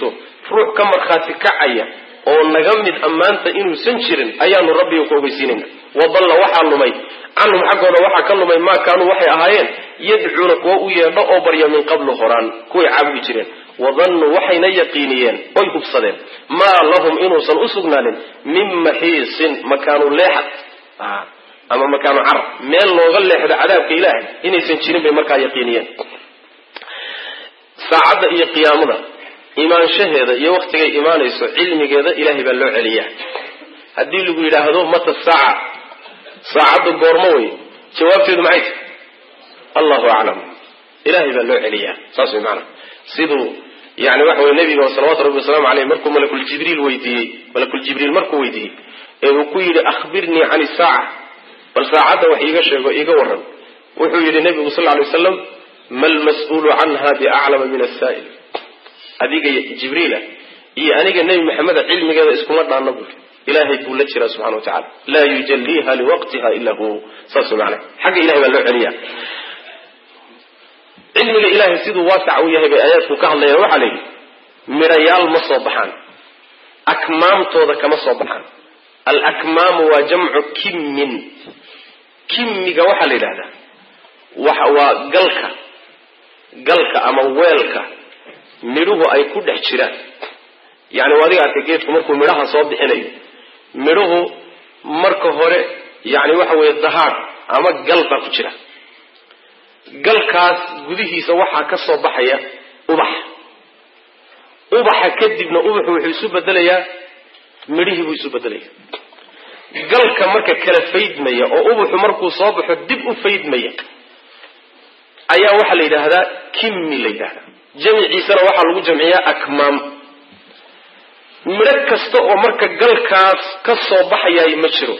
ruux ka markhaati kacaya oo naga mid ammaanta inuusan jirin ayaanu rabbiga ku ogeysiinayna wadalla waxaa lumay canhum xaggooda waxaa ka lumay maa kaanuu waxay ahaayeen yadcuuna kuwa u yeedho oo barya min qablu horaan kuway caabudi jireen wadannuu waxayna yaqiiniyeen oy hubsadeen maa lahum inuusan u sugnaanin min maxiisin makaanu leexad ama makaanu carab meel looga leexdo cadaabka ilaahay inaysan jirin bay markaa yaqiiniyeen saacadda iyo qiyaamada imaanshaheeda iyo waktigay imaanayso cilmigeeda ilaahay baa loo celiyaa haddii lagu yidhaahdo mata saacadda goormo wey jawaabteedu maxay tahay allahu aclam ilaahay baa loo celiyaa saas way macana siduu yani waxa weye nebiga salawatu rabbi wasalaamu caleyh markuu malakuljibriil markuu weydiiyey ee uu ku yidhi akhbirnii can isaaca bal saacadda wax iiga sheego iiga waran wuxuu yidhi nebigu sal lay wasalam ma lmas-uulu canha biaclama min asaa'il adiga jibriila iyo aniga nebi maxameda cilmigeeda iskuma dhaana buli ilaahay buu la jiraa subxana wa tacala laa yujaliiha liwaqtiha ila hu saas macana xagga ilahay baa loo celiyaa cilmiga ilaahay siduu waasac u yahay bay aayaadku ka hadlayaan waxaa la yidhi midhayaal ma soo baxaan akmaamtooda kama soo baxaan alakmaamu waa jamcu kimmin kimmiga waxaa la yidhahdaa waa galka ama weelka midhuhu ay ku dhex jiraan yani waa adiga arkay geedku markuu midhaha soo bixinayo midhuhu marka hore yani waxa weeye dahaar ama gal baa ku jira galkaas gudihiisa waxaa ka soo baxaya ubaxa kadibna ubaxu wuxuu isu bedelayaa midhihii buu isu bedelaya galka marka kala faydmaya oo ubaxu markuu soo baxo dib u faydmaya ayaa waxaa la yidhaahdaa kimmi la yidhahdaa jamciisana waxaa lagu jamciyaa akmaam midho kasta oo marka galkaas ka soo baxayaay ma jiro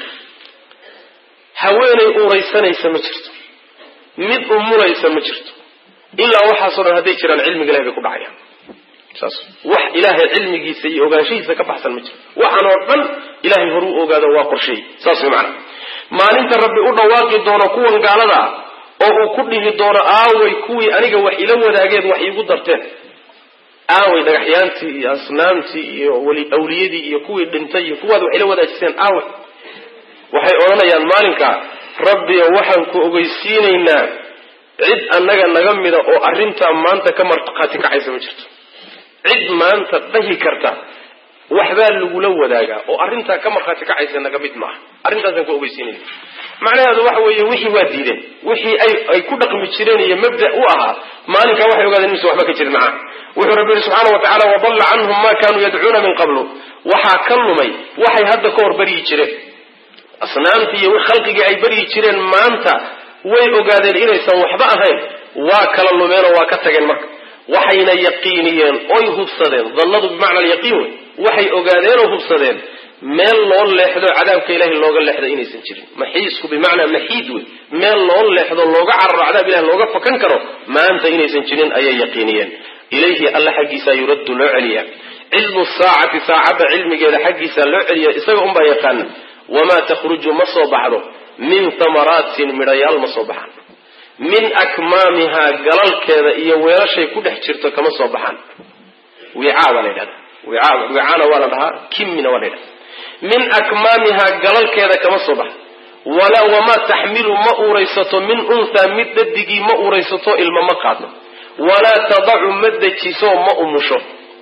haweenay uuraysanaysa ma jirto mid umulaysa ma jirto ilaa waxaasoo dhan hadday jiraan cilmiga ilahay bay ku dhacayaan saas wax ilaahay cilmigiisa iyo ogaanshihiisa ka baxsan ma jiro waxaan oo dhan ilaahay horuu ogaado waa qorsheey saas way macana maalinta rabbi u dhawaaqi doono kuwan gaalada ah oo uu ku dhihi doono aaway kuwii aniga wax ila wadaageed wax iigu darteen aaway dhagaxyaantii iyo asnaamtii iyo awliyadii iyo kuwii dhintay iyo kuwaad wax ila wadaajiseen aaway waxay odhanayaan maalinkaa rabbiyo waxaan ku ogeysiinaynaa cid annaga naga mida oo arrintaa maanta ka markhaati kacaysa ma jirto cid maanta dhahi karta waxbaa lagula wadaagaa oo arrintaa ka markhaati kacaysa naga mid maaha arrintaasaan ku ogeysiinayna macnaheedu waxa weeye wixii waa diideen wixii ay ku dhaqmi jireen iyo mabda u ahaa maalinkaa waxay ogaadeen inuusan waxba ka jirin macaa wuxuu rabbi yihi subxaana wa tacala wadalla canhum ma kaanuu yadcuuna min qablu waxaa ka lumay waxay hadda ka hor baryi jireen asnaamtii iyo khalqigii ay baryi jireen maanta way ogaadeen inaysan waxba ahayn waa kala lumeenoo waa ka tageen marka waxayna yaqiiniyeen oy hubsadeen dannadu bimacna alyaqiin wey waxay ogaadeenoo hubsadeen meel loo leexdo cadaabka ilahay looga leexdo inaysan jirin maxiisku bimacnaa maxiid wey meel loo leexdo looga cararo cadaab ilahay looga fakan karo maanta inaysan jirin ayay yaqiiniyeen ilayhi alla xaggiisaa yuraddu loo celiyaa cilmu saacati saacadda cilmigeeda xaggiisaa loo celiya isaga unbaa yaqaana wamaa takhruju ma soo baxdo min thamaraatin midhayaal ma soo baxaan min akmaamihaa galalkeeda iyo weelashay ku dhex jirto kama soo baxaan wicaa baa la yidhahda wicaana waa la dhahaa kimmina waa la yidhahda min akmaamihaa galalkeeda kama soo baxa wamaa taxmilu ma uuraysato min unthaa mid dhadigii ma uuraysato ilma ma qaadno walaa tadacu ma dejiso ma umusho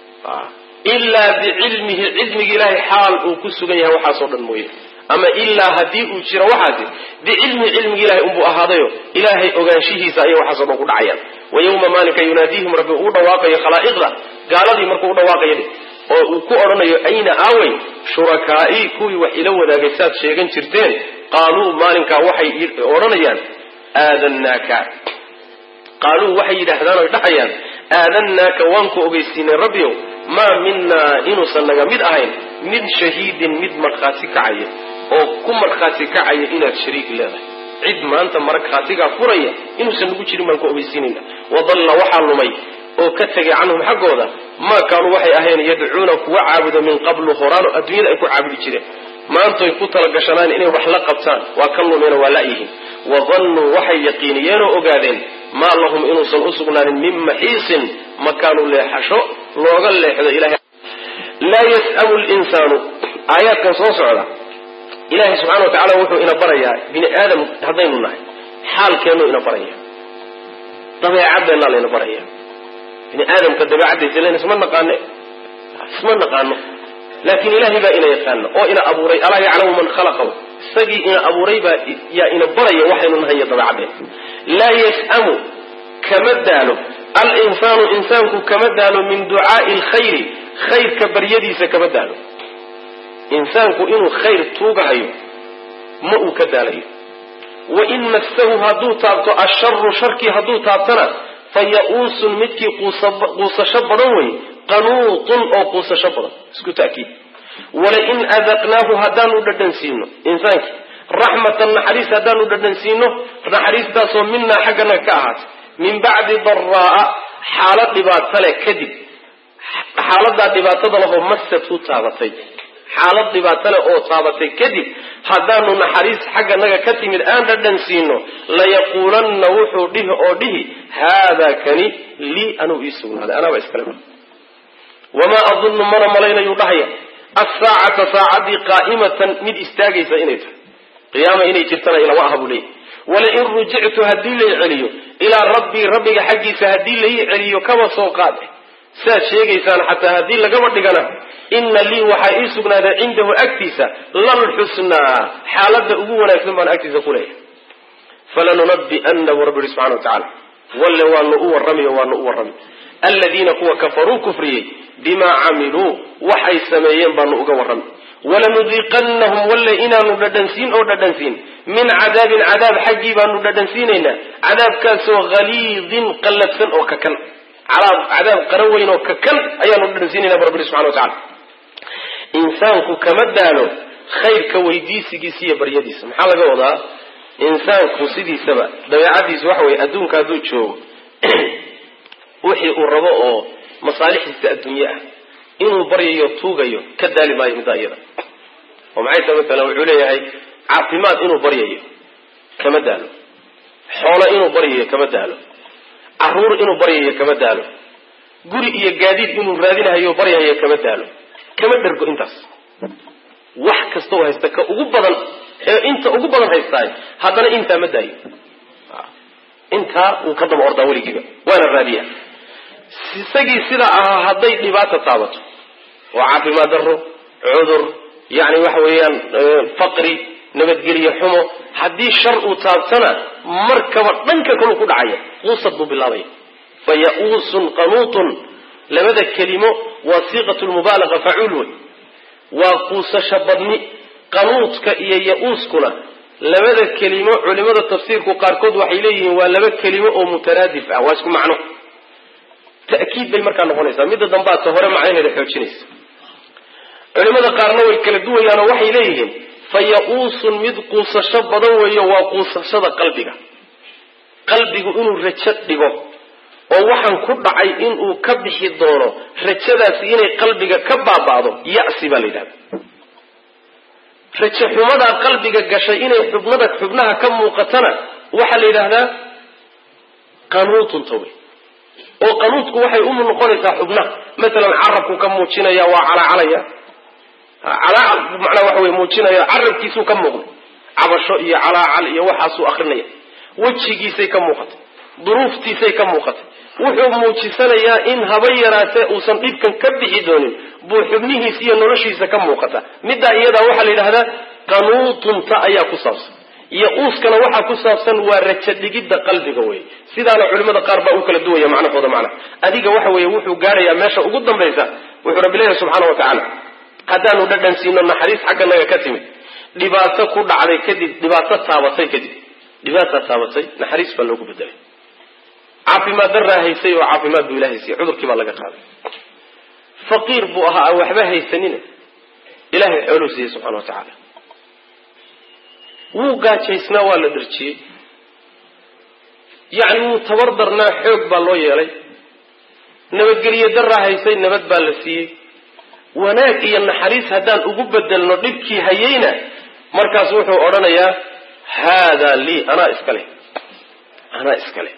ilaa bicilmihi cilmigi ilaahay xaal uu ku sugan yahay waxaasoo dhan mooye ama ilaa haddii uu jiro waxaasi bicilmihi cilmigi ilahay unbuu ahaadayo ilaahay ogaanshihiisa ayay waxaasoo dhan ku dhacayaan wa yawma maalinka yunaadiihim rabbi uu dhawaaqayo khalaa'iqda gaaladii markuu u dhawaaqayo oo uu ku odhanayo ayna aawey shurakaa'i kuwii wax ila wadaagay saad sheegan jirteen qaaluu maalinkaa waxay odhanayaan aadannaaka qaaluu waxay yidhaahdaan oy dhahayaan aadannaaka waan ku ogeysiinay rabbiyow maa minaa inuusan naga mid ahayn min shahiidin mid markhaati kacaya oo ku markhaati kacaya inaad shariik leedahay cid maanta markhaatigaa furaya inuusan nagu jirin baan ku ogeysiinayna wadalla waxaa lumay oo ka tegay canhum xaggooda maa kaanuu waxay ahayn yadcuuna kuwa caabuda min qablu horaano adduunyada ay ku caabudi jireen maantoy ku talagashanaan inay wax la qabtaan waa ka lumeeno waa la'yihiin wadannuu waxay yaqiiniyeen oo ogaadeen maa lahum inuusan u sugnaanin min maxiisin makaanu leexasho looga leexdo ilahay لا يسأم الإنسان آيات كان صوصعنا إلهي سبحانه وتعالى وحو إنا بريا بني آدم هذين الله حال كانوا إنا بريا طبعا عبدنا الله إنا بريا بني آدم كدبا عبد الجلين اسمنا قانو لكن إلهي با إنا يقانو أو إنا أبو ري ألا يعلم من خلقه سجي إنا أبو ري با يا إنا بريا وحي من هي طبعا عبد لا يسأم كمداله الإنسان إنسانك كمداله من دعاء الخير خير كبريدي سكمداله إنسانك إنه خير توقعيه مؤو كداله وإن مسه هدو تابتو الشر شركي هدو تابتنا فيئوس متكي قوس شبضوي قنوط أو قوس شبض اسكو تأكيد ولئن أذقناه هدانو ددنسينه إنسانك رحمة النحريس هدانو ددنسينه نحريس داسو منا حقنا كاهات من بعد ضراء حالة دباتة كذب حالة دباتة له مسته تابتي حالة دباتة أو تابتي كذب هدانو نحريس حقنا كتم الآن ددنسينه ليقولن وحو به أو به هذا كني لي أنو إيسون هذا أنا وإسكلم وما أظن من ملينا يضحي الساعة ساعة قائمة من استاغي سإنيت قيامة إني جرتنا إلى وأهب لي ولئن رجعت هدي لي عليو إلى ربي حقي سهدي لي عليو كما سوقات ساد شيء سان حتى هدي لقبر دقنا إن لي وحائس بنا عنده أكتسا للحسنى حالة أبونا ثم أكتسا كله فلننبئنه رب سبحانه وتعالى ولا وانو الرمي الذين هو كفروا كفريه بما عملوا وحي سميين بانو الرمي ولنذيقنهم ولا إنا نددنسين أو نددنسين من عذاب حقي بانو نددنسينينا عذاب كاسو غليظ قلتسن أو ككل عذاب قروين أو ككل أيانو نددنسينينا برب سبحانه وتعالى إنسانك كمدالو خير كويديسي جيسية بريديس محالة قوضا إنسانك سيدي سبا دبيعاديس وحوي أدونك أدوك شو وحي الرباء مصالح الدنيا إنه بري يطوغيو كدالي ما يمدايرا ومعيسا مثلا وعليه عاقمات إنه بري كمدالو حول إنه بري كمدالو عرور إنه بري كمدالو قري إيا قاديد إنه رادينها يو بري كمدالو كمدرقو إنتاس وحكستوها يستكا أقبضا انت أقبضا هيستاي هذا انت مداي انت وكذب أرضا وليكيبا وانا الرادية سيجي سيدا هذي لبات طابته وعافي ما ضره عذر يعني وحويان فقري نبت قرية حمو هذي شرع طابتنا مركبة منك كله كل عيا وصدوا بالله فيئوس قنوط لماذا الكلمة وصيغة المبالغة فعلوي وقوس شبضني قنوط كإيا يئوس كنا لماذا الكلمة علماء التفسير كقاركود وحيليه ولماذا الكلمة مترادف أواسكم معنه تأكيد بالمركان نقوليسا مدى دنبات تهورا معينة لحوشينيس علماء قارنوا الكلدوة يعني وحي إليهم فيقوس مدقوس شبضا ويواقوس شد قلبك إنه رجد دقو ووحن كبعي إنه كبحي الدورو رجد سيني قلبك كبع بعضه يأسي بالدان رجد حمدا قلبك قشيئين حبنها كم مقتنى وحل إلى هذا قنوط طويل وقنوطك waxay u noqonaysaa xubna mesela carabku ka muujinaya waa calaya macna waxa way muujinaya carabkiisu ka muuqdo cabasho iyo calaacal iyo waxa soo akhrinaya wajigiisay ka muuqato duruuftiisay ka muuqato wuxuu muujisanayaa in haba yaraatee uusan dhibkan ka bixi doonin buu xubnihiisa iyo noloshiisa ka muuqata midda iyada waxa la yiraahdaa qanuutunta ayaa ku saabsan يؤوسكنا وحا كسابسن ورجدغيدا قلبيغا وي سيدانا علماء قار با او كلا دويا معناهودا معنا اديغا waxa weeye wuxuu gaaraya meesha ugu dambaysa wuxuu rabbileeyahay subhanahu wa ta'ala qadaanu dhadhansiino naxariis xagga naga ka timid dhibaato ku dhacday kadib dhibaato taabatay naxariis baa loogu bedelay caafimaad daraahaysay oo caafimaad buu ilaahay si cudurkii baa laga qaaday faqiir buu ahaa waxba haysanin ilaahay xulusiye subhanahu wa ta'ala وقاجيسنا ولا درجي يعني تبردرنا حوق بالله يلي نبتقلي درها هيسي نبت بالسي وناك ينحريس هدان أقبدل نضبكي هيينا مركز وحو أرانا هذا لي أنا إسكالي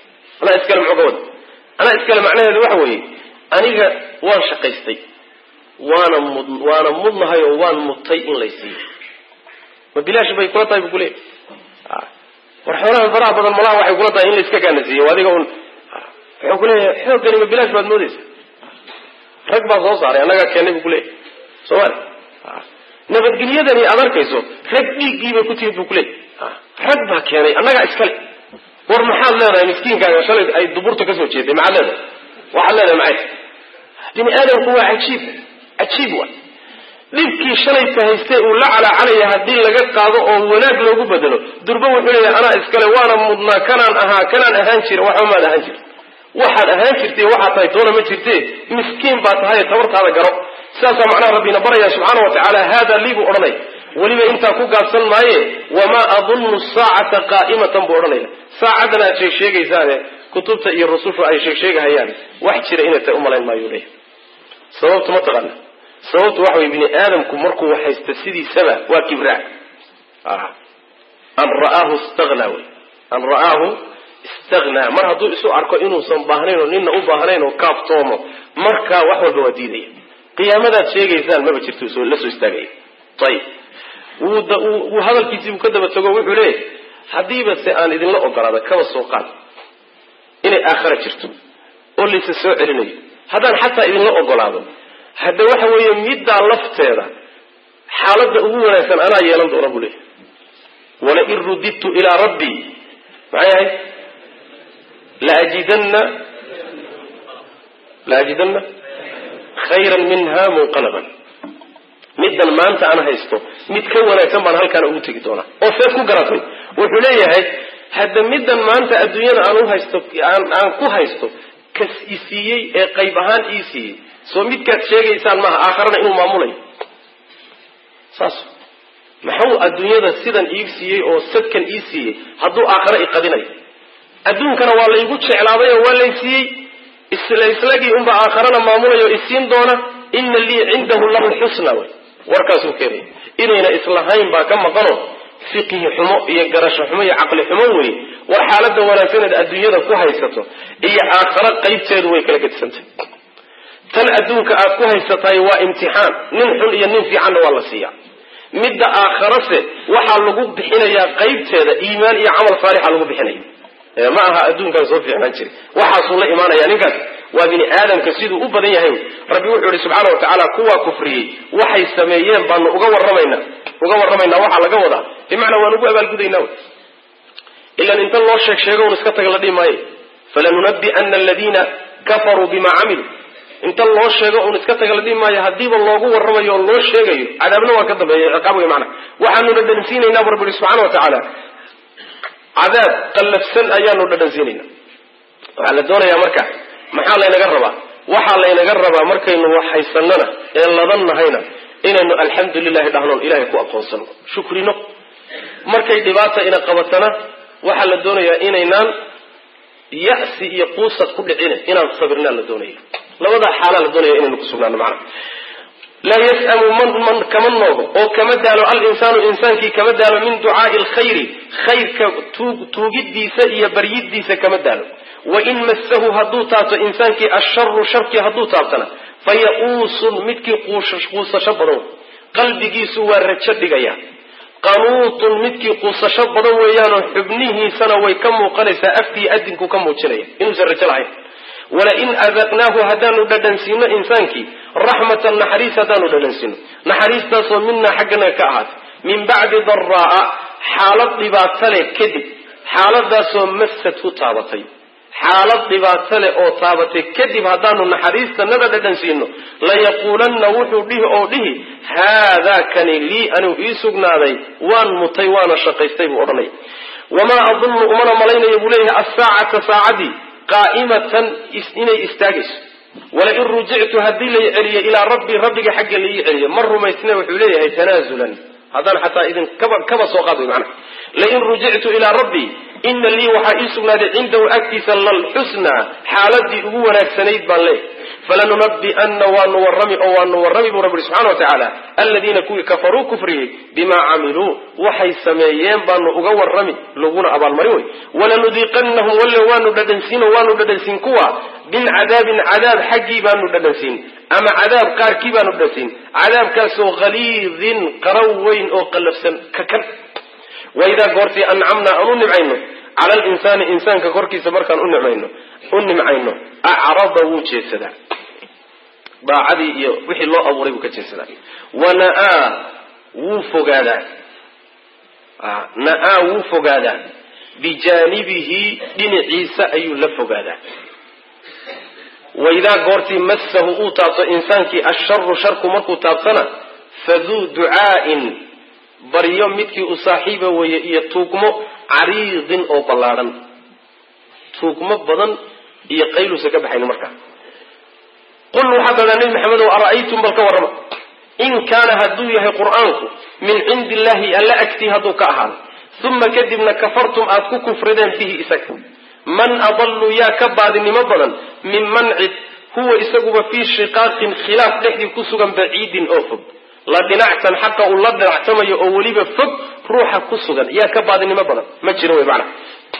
معقود أنا إسكالي معناه الوحوي أنا وان شقيستي وانا مضنها وان مطي إن ليسي ما بلاش بيكون طيب يقول إيه ورحنا الفرع بدل الملاح واحد يقول طيب إن ليس كان زي وهذا يقول إيه حلو كلمة بلاش بعد موديس ركبة صار يعني أنا كان يقول إيه سؤال نبت جنيدني أمريكيسو ركبي جيبه كتير بقول إيه ركبة كان أنا إسكال ورمحال لنا مسكين كان يشتغل أي دبورته كسر شيء ده معلنا وعلنا معي بني آدم هو عجيب واحد dhibkii shalayka haystay uu la calacalaya hadii laga qaado oo wanaag loogu bedelo durba wuxuu leeyahay ana iskale waana mudna kanaan ahaan jira waxa ma ahaan jira waxaad ahaan jirtay waxa tahay doona ma jirtay miskiin baa tahay tabartaada garo saasa macna rabbina baraya subhanahu wa ta'ala hada libu oranay waliba inta ku gaabsan maaye wama adunnu as-sa'ata qa'imatan bu oranay saacadana ay sheegaysaane kutubta iyo rasuulku ay sheegayaan wax jira inay tahay umalayn maayo leeyahay sababtu ma taqaan sababtu waxa weey bini aadamku markuu waxaysta sidii saba waa kibraa an ra'ahu istaghna mar haduu isu arko inuu san baahnayn oo ninna u baahnayn oo kaaftoomo marka wax walba waa diiday qiyaamada sheegaysaan ma jirto soo la soo istaagay tayib uu hadalkiisii uu ka daba tago wuxuu leeyahay hadiiba si aan idin la ogolaado kaba soo qaad inay aakhira jirto oo liisa soo celinayo hadaan xataa idin la ogolaado hada waxa weeye midda lafteeda xaaladda ugu wanaagsan ana yeelan doona buu leeyahay wala irudittu ila rabbi معي لا أجدن خيرا منها منقلبا مدن ما أنت أنا هيستو متكونا كم عن هالكان أوتي دونا أو فيكو قرطني والحلية هاي هذا مدن ما أنت الدنيا أنا هيستو عن كو هيستو كسيسيي قيبهان إيسي سو متك شيء إنسان ما آخرنا إنه معمولي صاص محو الدنيا ذا سيدن إيسي أو سكن إيسي هذو آخر إقديني الدنيا كان والله يقول شيء على ولا يسي إسلاقي أم بآخرنا معمولة يسين دونا إن اللي عنده الله الحسنى وركاسو كريم إننا إصلاحين باكم مقنو فقه حمو يقرش حمو عقل حموي والحالة ولا سند الدنيا ذا كوهيسته إيا آخر قيب تيدوي كلكت سنت تن أدوك كوهيستاي وامتحان ننحل إيا ننفي عنه والله سيا مدة آخرته وحا لغو بحين يا قيب تيدا إيمان إيا عمل صالح لغو بحين معها أدون كان صوفي عنجري وحصل الله إيمانا يعني كان وابن آدم كسيدو أبدا يهيو ربي وحوري سبحانه وتعالى كوا كفري وحي سميين بأنه أغور رمينا وحا لقوضا بمعنى ونقو أبال قديناو إلا أن انت الله شيء ونسكتك الذي ماي فلننبي أن الذين كفروا بما عملوا انت الله شيء ونسكتك الذي ماي هديب الله أغور رمي الله شيء عذابنا وكذب عقابه معنا وحن ندنسين إنا ربي سبحانه وتعالى عذاب قلف سن أيان ندنسيننا وعلى دون يا مركع محال ينقربا وحال ينقربا مركع إنه وحي سننا إلا ظن هينا إنه الحمد لله دهنا إلهي كو أقوصنا شكرنا مركع دباتا إنا قبطنا وحال دون يا إنان يأسي يقوصة كل عين إنا صبرنا لدوني لو ذا حالا لدوني إنا نقصنا معنا لا يسأم من كمن نوضه أو كمدال الإنسان إنسانك كمدال من دعاء الخير خير توجد ديسة يبريد ديسة كمدال وإن مسه هدوتات إنسانك الشر شرك هدوتاتنا فيئوس متك قوس شبرو قلبك سوى الرتشد جيا قنوط متك قوس شبرو ويانو حبنه سنة ويكم قلس أفتي أدنك كم وشنيا إنه زرت العين ولئن أذقناه هدانو ددنسين إنسانك رحمة نحريس هدانو ددنسين نحريس تاسو منا حقنا كأهات من بعد ضراء حالة لباتلة كذب حالة تاسو مسته طابتي حالة لباتلة أو طابتي كذب هدانو نحريس تنبا ددنسينو لا يقولن وحو به أو به هذا كان لي أنو إيسوغنا ذي وان مطيوان شقيستيب أرني وما أظن أمنا ملينا يقوليه الساعة ساعدي قائمة إني استاجس ولئن رجعت هدي لي علي إلى ربي حق لي علي مر ما يسنى وحوليه تنازلا هذا حتى إذن كما سوقاته معنا لئن رجعت إلى ربي إن لي وحائسنا عنده أكتس الحسنى حالتي أبونا سنيد بالله falanunabbi'anna waanu warrami buu rabbi subxana wa tacaala aladiina kuwii kafaruu kufriyey bimaa camiluu waxay sameeyeen baanu uga warrami laguna abaalmarin wey walanudiiqannahum walle waanu dhadhansiin kuwa min cadaabin cadaab xaggii baanu dhadhansiin ama cadaab qaarkii baanu dhadhansiin cadaabkaasoo haliidin qaraw weyn oo qallafsan kakan waidaa goortii ancamnaa aan u nimcayno cala alinsaani insaanka korkiisa markaan u nimcayno acrada wuu jeedsadaa daacadii iyo wixii loo abuuray buu ka jeedsadaa wana'aa wuu fogaadaa bijaanibihi dhinaciisa ayuu la fogaadaa waidaa goortii massahu uu taabto insaankii asharu sharku markuu taabtana faduu ducaa'in baryo midkii u saaxiiba weeye iyo tuugmo cariidin oo ballaadhan tuugmo badan iyo qayluusa ka baxayni markaa qul waxaad dhadaa nebi maxamedow ara'aytum bal ka warrama in kaana hadduu yahay qur'aanku min cindi illaahi alla agtii hadduu ka ahaado uma kadibna kafartum aad ku kufrideen bihi isaga man adallu yaa ka baadinimo badan minman cid huwa isaguba fii shiqaaqin khilaaf dhexdii ku sugan baciidin oo fog la dhinacsan xaqa uu la dhinacsamayo oo weliba fog ruuxa ku sugan yaa ka baadinimo badan ma jiro wey macna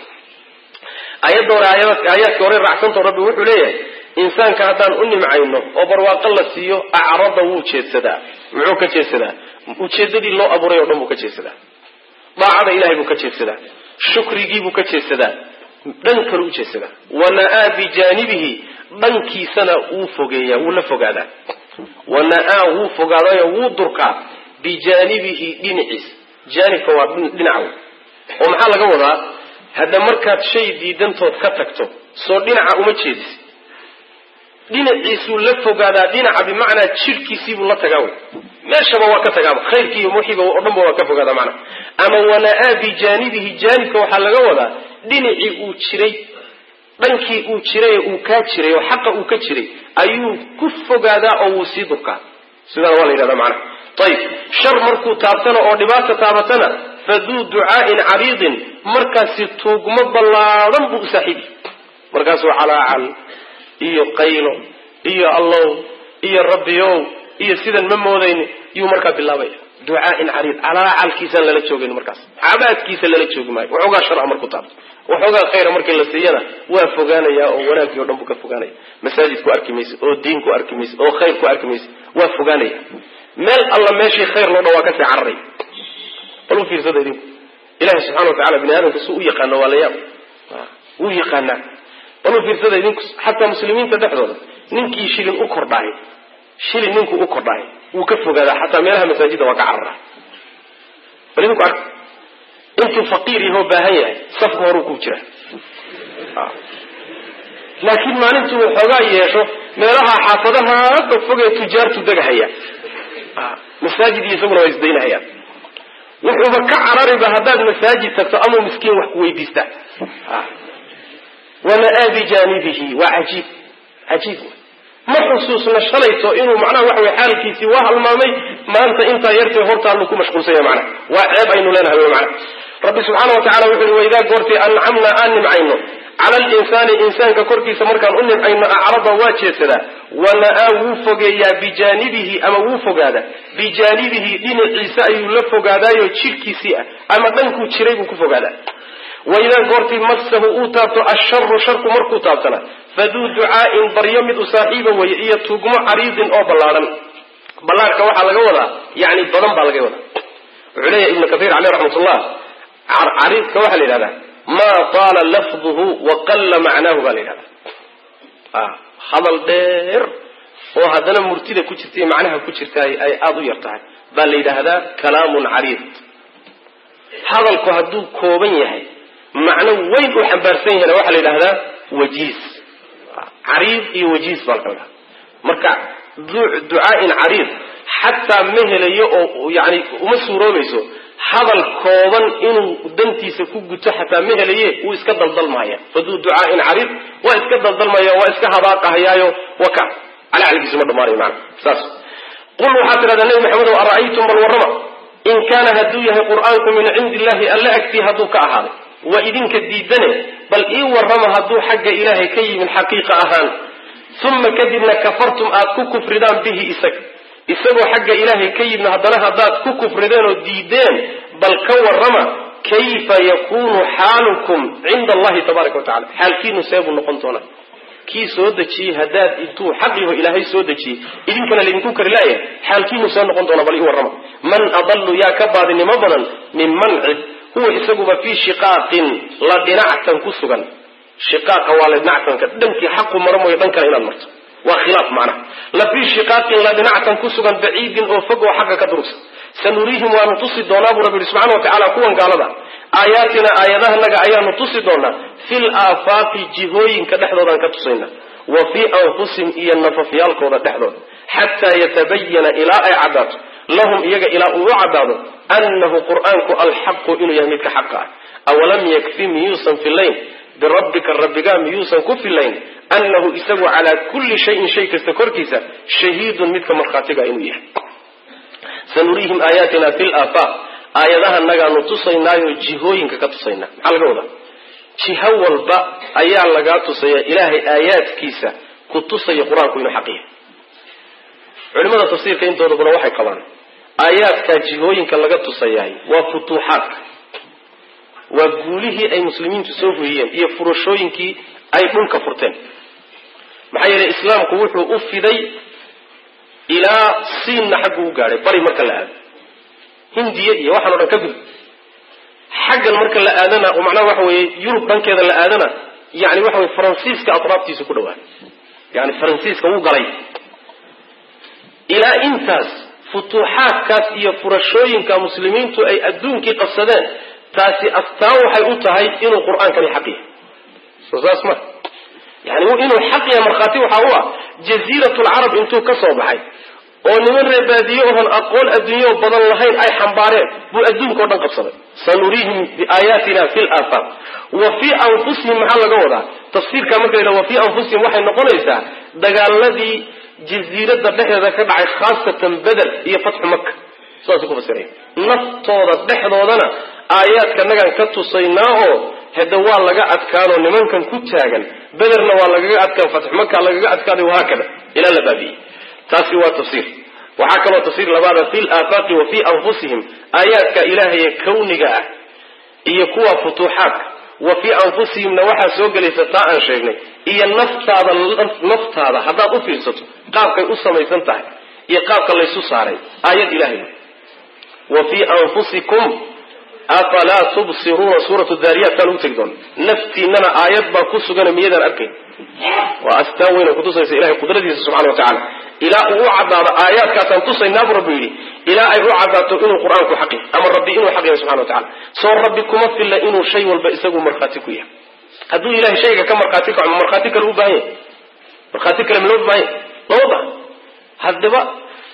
aayaadka hore raacsantao rabbi wuxuu leeyahay insaanka haddaan u nimcayno oo barwaaqo la siiyo acrada wuu jeedsadaa muxuu ka jeedsadaa ujeedadii loo abuuray o dhan buu ka jeedsadaa daacada ilahay buu ka jeedsadaa shukrigiibuu ka jeedsadaa dhan kale u jeedsadaa wana'aa bijaanibihi dhankiisana wuu fogeeyaa wuu la fogaadaa wana'aa wuu fogaadayo wuu durkaa bijaanibihi dhinaciisa jaanibka waa dhinaca oo maxaa laga wadaa hadda markaad shay diidantood ka tagto soo dhinaca uma jeedis dhinaciisuu la fogaadaa dhinaca bimacnaa jidhkiisiibuu la tagaa wey meeshaba waa ka tagaaba khayrkii iyo muxiga oo dhanba waa ka fogaadaa macnaa ama wana'aa bijaanibihi jaanibka waxaa laga wadaa dhinacii uu jiray dhankii uu jiray uu kaa jiray oo xaqa uu ka jiray ayuu ku fogaadaa oo wuu sii durkaa sidaana waa la yidhahdaa macnaha ayib shar markuu taabtana oo dhibaata taabatana faduu ducaa'in cariidin markaasi tuugmo ballaadhan buu u saaxiibi markaasuu calaacal iyo qaylo iyo allow iyo rabbiyow iyo sidan ma moodayni yuu markaa bilaabaya ducaa'in cariid calaacalkiisaan lala joogayn markaas cabaadkiisa lala joogi maayo waxoogaa shar markuu taabto waxoogaa khayra markii la siiyana waa fogaanayaa oo wanaagii o dhan buu ka fogaanaya masaajid ku arki mayse oo diin ku arki mayse oo khayr ku arki mayse waa fogaanaya meel alla meeshii khayr loo dhan waa kasii cararaya bal u fiirsada idinku ilahi subxana wa tacala bini aadamka si u yaqaano waa la yaab wuu yaqaanaa bal u fiirsada idinku xataa muslimiinta dhexdooda ninkii shilin u kordhaay shilin ninkuu u kordhaay wuu ka fogaadaa xataa meelaha masaajidda waa ka cararaa bal idinku arka intuu faqiir yahoo baahan yahay safka horuu ku jira laakiin maalintuu waxoogaa yeesho meelaha xaafadaha fogfogee tujaartu degahaya masaajid iyo isaguna waa isdaynahayaan wuxuuba ka carariba haddaad masaajid tagto ama miskiin wax ku weydiista wana'aa bijaanibihi waa cajiib ma xusuusna shalayto inuu macnaha waxa wey xaalkiisii waa halmaamay maanta intaa yartay hortaanu ku mashquulsanya macnaha waa ceeb aynu leenahay wy macnaha rabbi subxaana wa tacala wuxu uhi waidaa goortii ancamna aan nimcayno cala alinsaani insaanka korkiisa markaan u nimcayno acrada waa jeedsadaa wana'aa wuu fogeeyaa bijaanibihi ama wuu fogaadaa bijaanibihi dhinaciisa ayuu la fogaadaayo jidhkiisii ah ama dhankuu jiray buu ku fogaadaa waidaa goortii massahu uu taabto asharu sharku markuu taabtana faduu ducaa'in baryo mid u saaxiiba weeye iyo tuugmo cariidin oo ballaadhan ballaadhka waxaa laga wadaa yani badan baa laga wadaa wuxuu leeyahay ibnu kaiir caleyh raxmatullah cariidka waxaa la yidhahdaa maa taala lafduhu wa qalla macnaahu baa la yidhahdaa hadal dheer oo haddana murtida ku jirta iyo macnaha ku jirtaay ay aada u yar tahay baa la yidhaahdaa kalaamun cariid hadalku hadduu kooban yahay macno weyn uu xambaarsan yahayna waxaa la yidhahdaa wajiis cariid iyo wajiis baa laga marka ducaa'in cariid xataa ma helayo oo yani uma suuroobayso hadal kooban inuu dantiisa ku guto xataa ma helaye wuu iska daldalmaya faduu ducaa'in cariid waa iska daldalmaya waa iska habaaqahayaayo waka calacalkiisu ma dhamaanayo maana saas qul waxaad tidhahdaa nebi maxamedow ara'aytum bal warrama in kaana hadduu yahay qur'aanku min cindi illahi alla agtii hadduu ka ahaaday waa idinka diidane bal ii warrama hadduu xagga ilaahay ka yimin xaqiiqa ahaan uma kadibna kafartum aad ku kufridaan bihi isagoo xagga ilaahay ka yimid haddana haddaad ku kufrideen oo diideen bal ka warrama kayfa yakunu xaalukum cinda allahi tabaaraka watacala xaalkiinu seebuu noqon doonaa kii soo dejiyey haddaad intuu xaq yaho ilaahay soo dejiyey idinkana laydinku kari laaya xaalkiinu see noqon doona bal ii warrama man adallu yaa ka baadinimo badan minman cid huwa isaguba fii shiqaaqin la dhinactan ku sugan shiqaaqa waa la dhinactanka dhankii xaqu maro mooyo dhan kale inaad marto waa khilaaf macnaha la fii shiqaaqin la dhinactan ku sugan baciidin oo fog oo xagga ka durugsan sanuriihim waanu tusi doonaa buu rabbi yihi subxana watacaala kuwan gaalada aayaatina aayadahanaga ayaanu tusi doonaa fil aafaaqi jihooyinka dhexdoodaan ka tusayna wa fii anfusihim iyo nafafyaalkooda dhexdooda xataa yatabayana ilaa ay caddaato lahum iyaga ilaa uu u caddaado annahu qur'aanku alxaqu inuu yahay midka xaqa ah awalam yakfi miyuusan filayn birabbika rabbigaa miyuusan ku filayn annahu isagu calaa kulli shayin shay kasta korkiisa shahiidun midka markhaatiga inuu yahay sanuriihim aayaatina fi laafaq aayadahanagaanu tusaynaayo jihooyinka ka tusaynaa maxaa laga wadaa jiho walba ayaa lagaa tusaya ilaahay aayaadkiisa ku tusaya qur-aanku inuu xaq yahay culimada tafsiirka intooda badan waxay qabaan aayaadkaa jihooyinka laga tusayaay waa futuuxaadka waa guulihii ay muslimiintu soo hoyiyeen iyo furashooyinkii ay dhulka furteen maxaa yeelay islaamku wuxuu u fiday ilaa siinna xaggu u gaadhay bari marka la aado hindiya iyo waxaan o dhan ka gud xaggan marka la aadana oo macnaha waxa weeye yurub dhankeeda la aadana yani waxa weye faransiiska atraaftiisa ku dhawaa yani faransiiska wuu galay ilaa intaas futuuxaadkaas iyo furashooyinka muslimiintu ay adduunkii qabsadeen taasi astaan waxay u tahay inuu qur-aankani xaq yahay soo saas ma yani inuu xaq yahay markhaati waxaa u ah jaziiratulcarab intuu ka soo baxay oo niman reebaadiye ohan aqoon adduunyo badan lahayn ay xambaareen buu adduunka o dhan qabsaday sanuriihim biaayaatina fi laafaq wa fii anfusihim maxaa laga wadaa tafsiirkaa marka la yidhaha wa fii anfusihim waxay noqonaysaa dagaaladii jaziirada dhexdeeda ka dhacay khaasatan beder iyo fatxu maka saasay ku fasiraya naftooda dhexdoodana aayaadkanagaan ka tusaynaa oo hada waa laga adkaanoo nimankan ku taagan bederna waa lagaga adkaan fatxu maka lagaga adkaaday wahaakada ilaa la baabiyey taasi waa tafsiir waxaa kaloo tafsiir labaada fi laafaqi wa fii anfusihim aayaadka ilaahaye kawniga ah iyo kuwa futuuxaadka wa fii anfusihimna waxaa soo gelaysa taa aan sheegnay iyo naftaada haddaad u fiirsato qaabkay u samaysan tahay iyo qaabka laysu saaray aayad ilahay wa fii anfusikum afalaa tubsiruuna suuratu daariyaat kaa lagu tegi doona naftiinana aayad baa ku sugana miyadaan arkayn waa astaan weyna kutusaysa ilahay qudradiisa subxana wa tacaala ilaa uu u caddaado aayaadkaasaan tusaynaabu rabbi yidhi ilaa ay u caddaato inuu qur-aanku xaq yahay ama rabbi inuu xaq yahay subxana wa tacala soo rabbi kuma filla inuu shay walba isagu markhaati ku yahay hadduu ilahay shayga ka markhaati kaco ma markhaati kale u baahan yahay markhaati kale ma loo baahan yahay lama bahan haddaba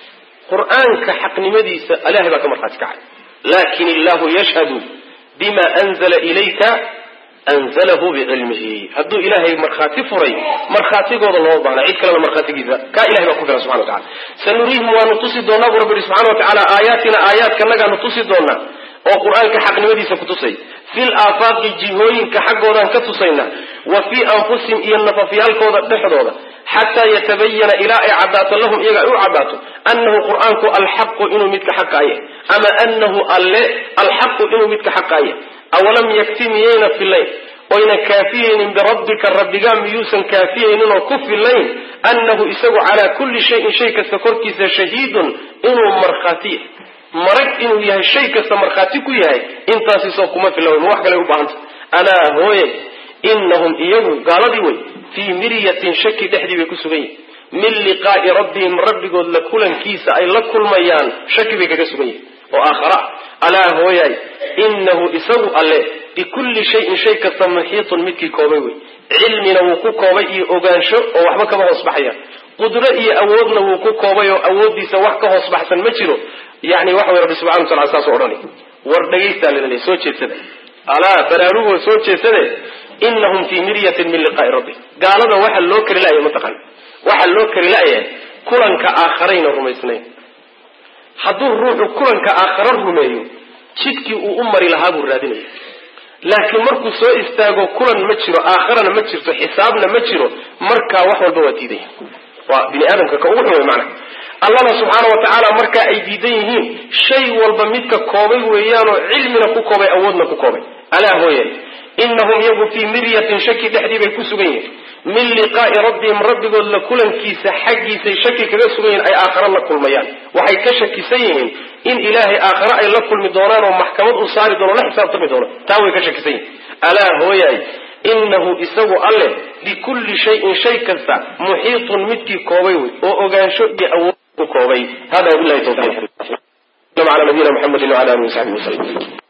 qur-aanka xaqnimadiisa ilahay baa ka markhaati kacay lakin illahu yashhadu bima anzala ilayka anzalahu bicilmihi hadduu ilaahay markhaati furay markhaatigooda looma baahna cid kalena markhaatigiisa kaa ilahay baa ku filan subxana wa tacala sanuriihim waanu tusi doonaa buu rabbi yihi subxana wa tacaala aayaatina aayaadkanagaanu tusi doonaa oo qur-aanka xaqnimadiisa ku tusay fil aafaaqi jihooyinka xaggoodaan ka tusaynaa wa fii anfusihim iyo nafafyaalkooda dhexdooda xataa yatabayana ilaa ay caddaato lahum iyaga ay u caddaato annahu qur-aanku alxaqu inuu midka xaqaaya ama anahu alle alxaqu inuu midka xaqaaya awalam yakfi miyayna filayn oyna kaafiyaynin birabbika rabbigaa miyuusan kaafiyaynin oo ku filayn annahu isagu calaa kulli shayin shay kasta korkiisa shahiidun inuu markhaati marag inuu yahay shay kasta markhaati ku yahay intaasisoo kuma filan wax kale u baahanta alaa hooye inahum iyagu gaaladii wey fii miryatin shaki dhexdii bay ku sugan yihin min liqaa'i rabbihim rabbigood la kulankiisa ay la kulmayaan shaki bay kaga sugan yihin oo aakhara alaa hooyaay inahu isagu alle bikulli shayin shay kasta muxiitun midkii koobay wey cilmina wuu ku koobay iyo ogaansho oo waxba kama hoos baxaya qudro iyo awoodna wuu ku koobay oo awooddiisa wax ka hoos baxsan ma jiro yani waxa way rabbi subxana wa tacala saasoo odhanay war dhagaystaa lalaleey soo jeedsada alaa baraarugoo soo jeedsade inahum fii miryatin min liqaa'i rabbi gaalada waxa loo kari la'aya mataqan waxa loo kari la'aya kulanka aakharayna rumaysnayn hadduu ruuxu kulanka aakhara rumeeyo jidkii uu u mari lahaa buu raadinaya laakiin markuu soo istaago kulan ma jiro aakhirana ma jirto xisaabna ma jiro markaa wax walba waa diidaya waa bini aadamka ka ugu xun macna allahna subxaana watacaala markaa ay diidan yihiin shay walba midka koobay weeyaanoo cilmina ku koobay awoodna ku koobay alaa hooye inahum yagu fii miryatin shaki dhexdii bay ku sugan yihiin min liqaa'i rabbihim rabbigood la kulankiisa xaggiisay shaki kaga sugan yihiin ay aakhara la kulmayaan waxay ka shakisan yihiin in ilaahay aakhare ay la kulmi doonaan oo maxkamad u saari doono la xisaabtami doono taa way ka shakisan yihiin alaa hooyaay inahu isagu alle bikulli shayin shay kasta muxiitun midkii koobay wey oo ogaansho iyo awood ku koobay hada wabillahi tawfiiq ala nabiyina muxamedin wala alihi wasaxbihi wasallam